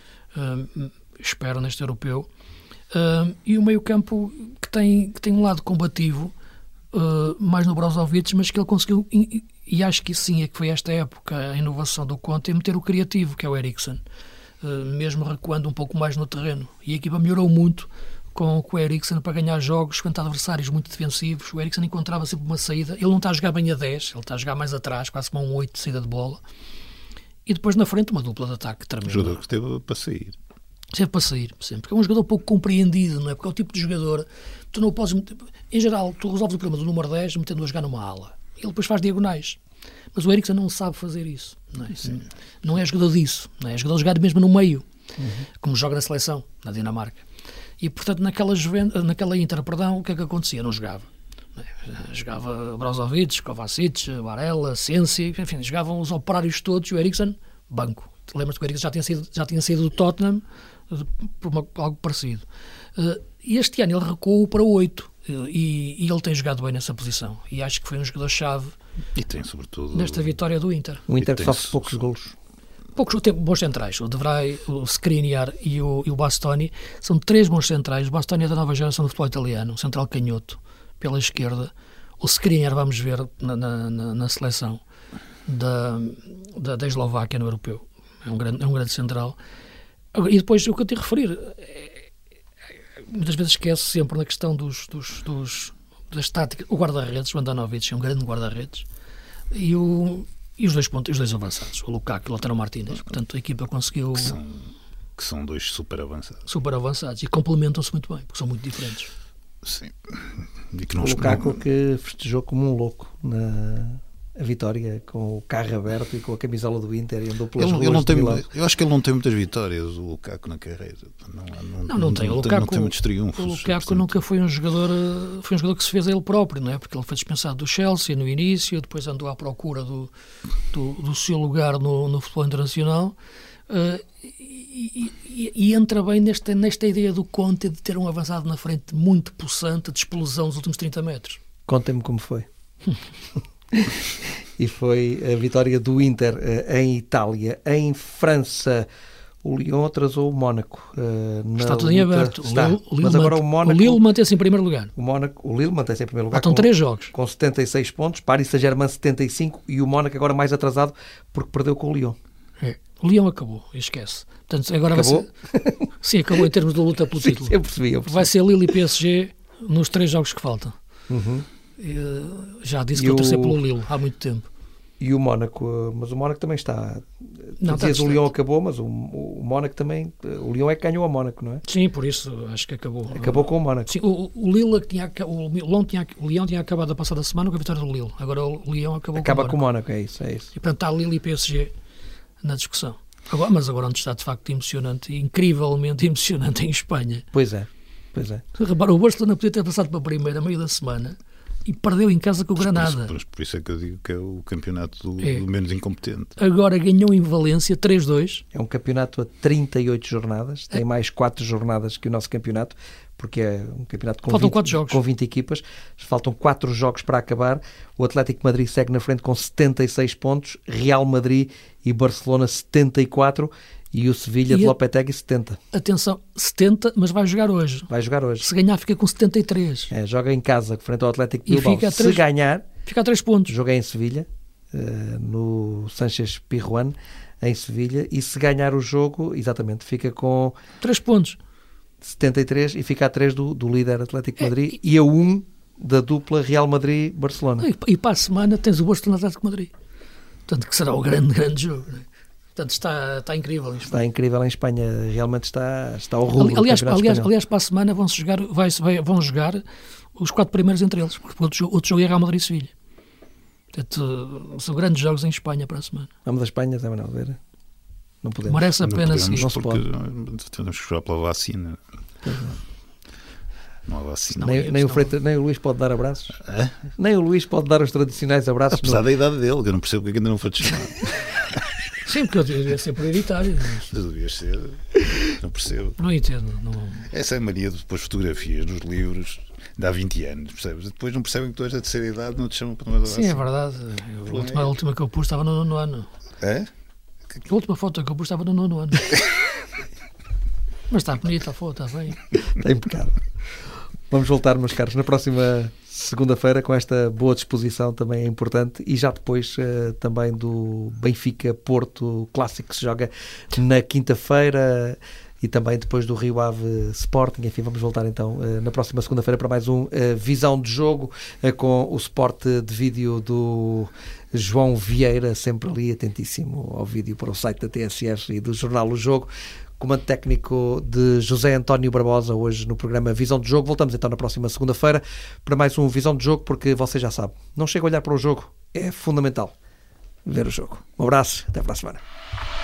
Espero neste europeu. E o meio-campo que tem um lado combativo, mais no Brozovic, mas que ele conseguiu, e acho que sim, é que foi esta época a inovação do Conte, é meter o criativo, que é o Eriksen, mesmo recuando um pouco mais no terreno. E a equipa melhorou muito com o Eriksen para ganhar jogos contra adversários muito defensivos. O Eriksen encontrava sempre uma saída. Ele não está a jogar bem a 10, ele está a jogar mais atrás, quase como um 8 de saída de bola. E depois na frente uma dupla de ataque tremenda. O jogador que esteve para sair. Sempre para sair, sempre. Porque é um jogador pouco compreendido, não é? Porque é o tipo de jogador, tu não podes... Em geral, tu resolves o problema do número 10 metendo a jogar numa ala. Ele depois faz diagonais. Mas o Eriksen não sabe fazer isso. Não é, não é jogador disso. Não é jogador jogado mesmo no meio, como joga na seleção, na Dinamarca. E, portanto, naquela Inter, o que é que acontecia? Não jogava. Jogava Brozovic, Kovacic, Varela, Sensi, enfim, jogavam os operários todos e o Eriksen, banco. Lembras-te que o Eriksen já tinha saído do Tottenham por algo parecido. E este ano ele recuou para 8 e ele tem jogado bem nessa posição. E acho que foi um jogador-chave e tem, sobretudo, nesta vitória do Inter. O Inter que sofre poucos golos. poucos bons centrais. O De Vrij, o Skriniar e o Bastoni são 3 bons centrais. O Bastoni é da nova geração do futebol italiano, um central canhoto, pela esquerda. O Skriniar vamos ver na seleção da Eslováquia no europeu. É um grande central. E depois, o que eu te referir, muitas vezes esquece sempre na questão das táticas. O guarda-redes, o Andanovic, é um grande guarda-redes. E os dois avançados, o Lukaku e o Lautaro Martínez. Portanto, a equipa conseguiu... Que são 2 super avançados. Super avançados e complementam-se muito bem, porque são muito diferentes. Sim. E que o Lukaku que festejou como um louco a vitória, com o carro aberto e com a camisola do Inter e andou pelas ruas de Milão. Eu acho que ele não tem muitas vitórias, o Lukaku, na carreira. Não tem. O Lukaku, não tem muitos triunfos. O Lukaku nunca foi um jogador que se fez a ele próprio, não é? Porque ele foi dispensado do Chelsea no início, depois andou à procura do seu lugar no futebol internacional, e entra bem nesta ideia do Conte de ter um avançado na frente muito possante, de explosão dos últimos 30 metros. Contem-me como foi. E foi a vitória do Inter em Itália. Em França, o Lyon atrasou o Mónaco. Está tudo em aberto. Mas agora o Mónaco... O Lille mantém-se em primeiro lugar. O Lille mantém-se em primeiro lugar. Faltam 3 jogos. Com 76 pontos. Paris Saint-Germain 75 e o Mónaco agora mais atrasado porque perdeu com o Lyon. O Lyon acabou, esquece. Portanto, agora acabou? Sim, acabou em termos de luta pelo título. Eu percebi. Vai ser Lille e PSG nos 3 jogos que faltam. Já disse que eu torci pelo Lille há muito tempo. E o Mónaco, mas o Mónaco também está... Não, dizias o Lyon acabou, mas o Mónaco também... O Lyon é que ganhou ao Mónaco, não é? Sim, por isso acho que acabou. Acabou com o Mónaco. Sim, o Lyon tinha acabado a passada semana com a vitória do Lille. Agora o Lyon acaba com o Mónaco, é isso. E portanto está Lille e PSG na discussão. Mas agora onde está de facto emocionante, incrivelmente emocionante em Espanha. Pois é. Repara, o Barcelona podia ter passado para a primeira meio da semana e perdeu em casa com o Granada. Por isso é que eu digo que é o campeonato do menos incompetente. Agora ganhou em Valência 3-2. É um campeonato a 38 jornadas, tem mais 4 jornadas que o nosso campeonato, porque é um campeonato com 20 equipas. Faltam 4 jogos para acabar. O Atlético de Madrid segue na frente com 76 pontos, Real Madrid e Barcelona 74 e o Sevilha de Lopetegui 70. Atenção, 70, mas vai jogar hoje. Se ganhar fica com 73. Joga em casa frente ao Atlético de Bilbao. Se ganhar, fica a 3 pontos. Joga em Sevilha, no Sánchez Pizjuán, em Sevilha, e se ganhar o jogo, exatamente, fica com 3 pontos. 73 e fica a 3 do líder Atlético de Madrid e a 1 da dupla Real Madrid-Barcelona. E para a semana tens o Barcelona Atlético de Madrid. Portanto, que será o grande jogo, não é? Portanto, está incrível em Espanha. Está incrível em Espanha, realmente está ao rumo. Aliás, para a semana vão jogar os 4 primeiros entre eles, porque outro jogo é Real Madrid e Sevilha. Portanto, são grandes jogos em Espanha para a semana. Vamos à Espanha, também não ver? Não podemos. Merece a pena seguir. Não se pode. Temos que esperar pela vacina. Não há vacina. Nem o Luís pode dar abraços. Nem o Luís pode dar os tradicionais abraços. Apesar da idade dele, que eu não percebo porque ainda não foi testamado. Sim, porque eu devia ser prioritário. Mas devias ser. Não percebo. Não entendo. Essa é a mania de pôr fotografias nos livros de há 20 anos, percebes? Depois não percebem que tu és da terceira idade, não te chamam para tomar vacina. Sim, é verdade. A última que eu pus estava no 9º ano. É? A última foto que eu pus estava no 9º ano. Mas está bonita a foto, está bem. Está impecável. Vamos voltar, meus caros, na próxima segunda-feira com esta boa disposição, também é importante, e já depois também do Benfica-Porto clássico que se joga na quinta-feira e também depois do Rio Ave Sporting. Enfim, vamos voltar então na próxima segunda-feira para mais um Visão de Jogo com o suporte de vídeo do João Vieira, sempre ali atentíssimo ao vídeo para o site da TSF e do jornal O Jogo. Comando técnico de José António Barbosa, hoje no programa Visão de Jogo. Voltamos então na próxima segunda-feira para mais um Visão de Jogo, porque você já sabe, não chega a olhar para o jogo, é fundamental ver o jogo. Um abraço, até para a semana.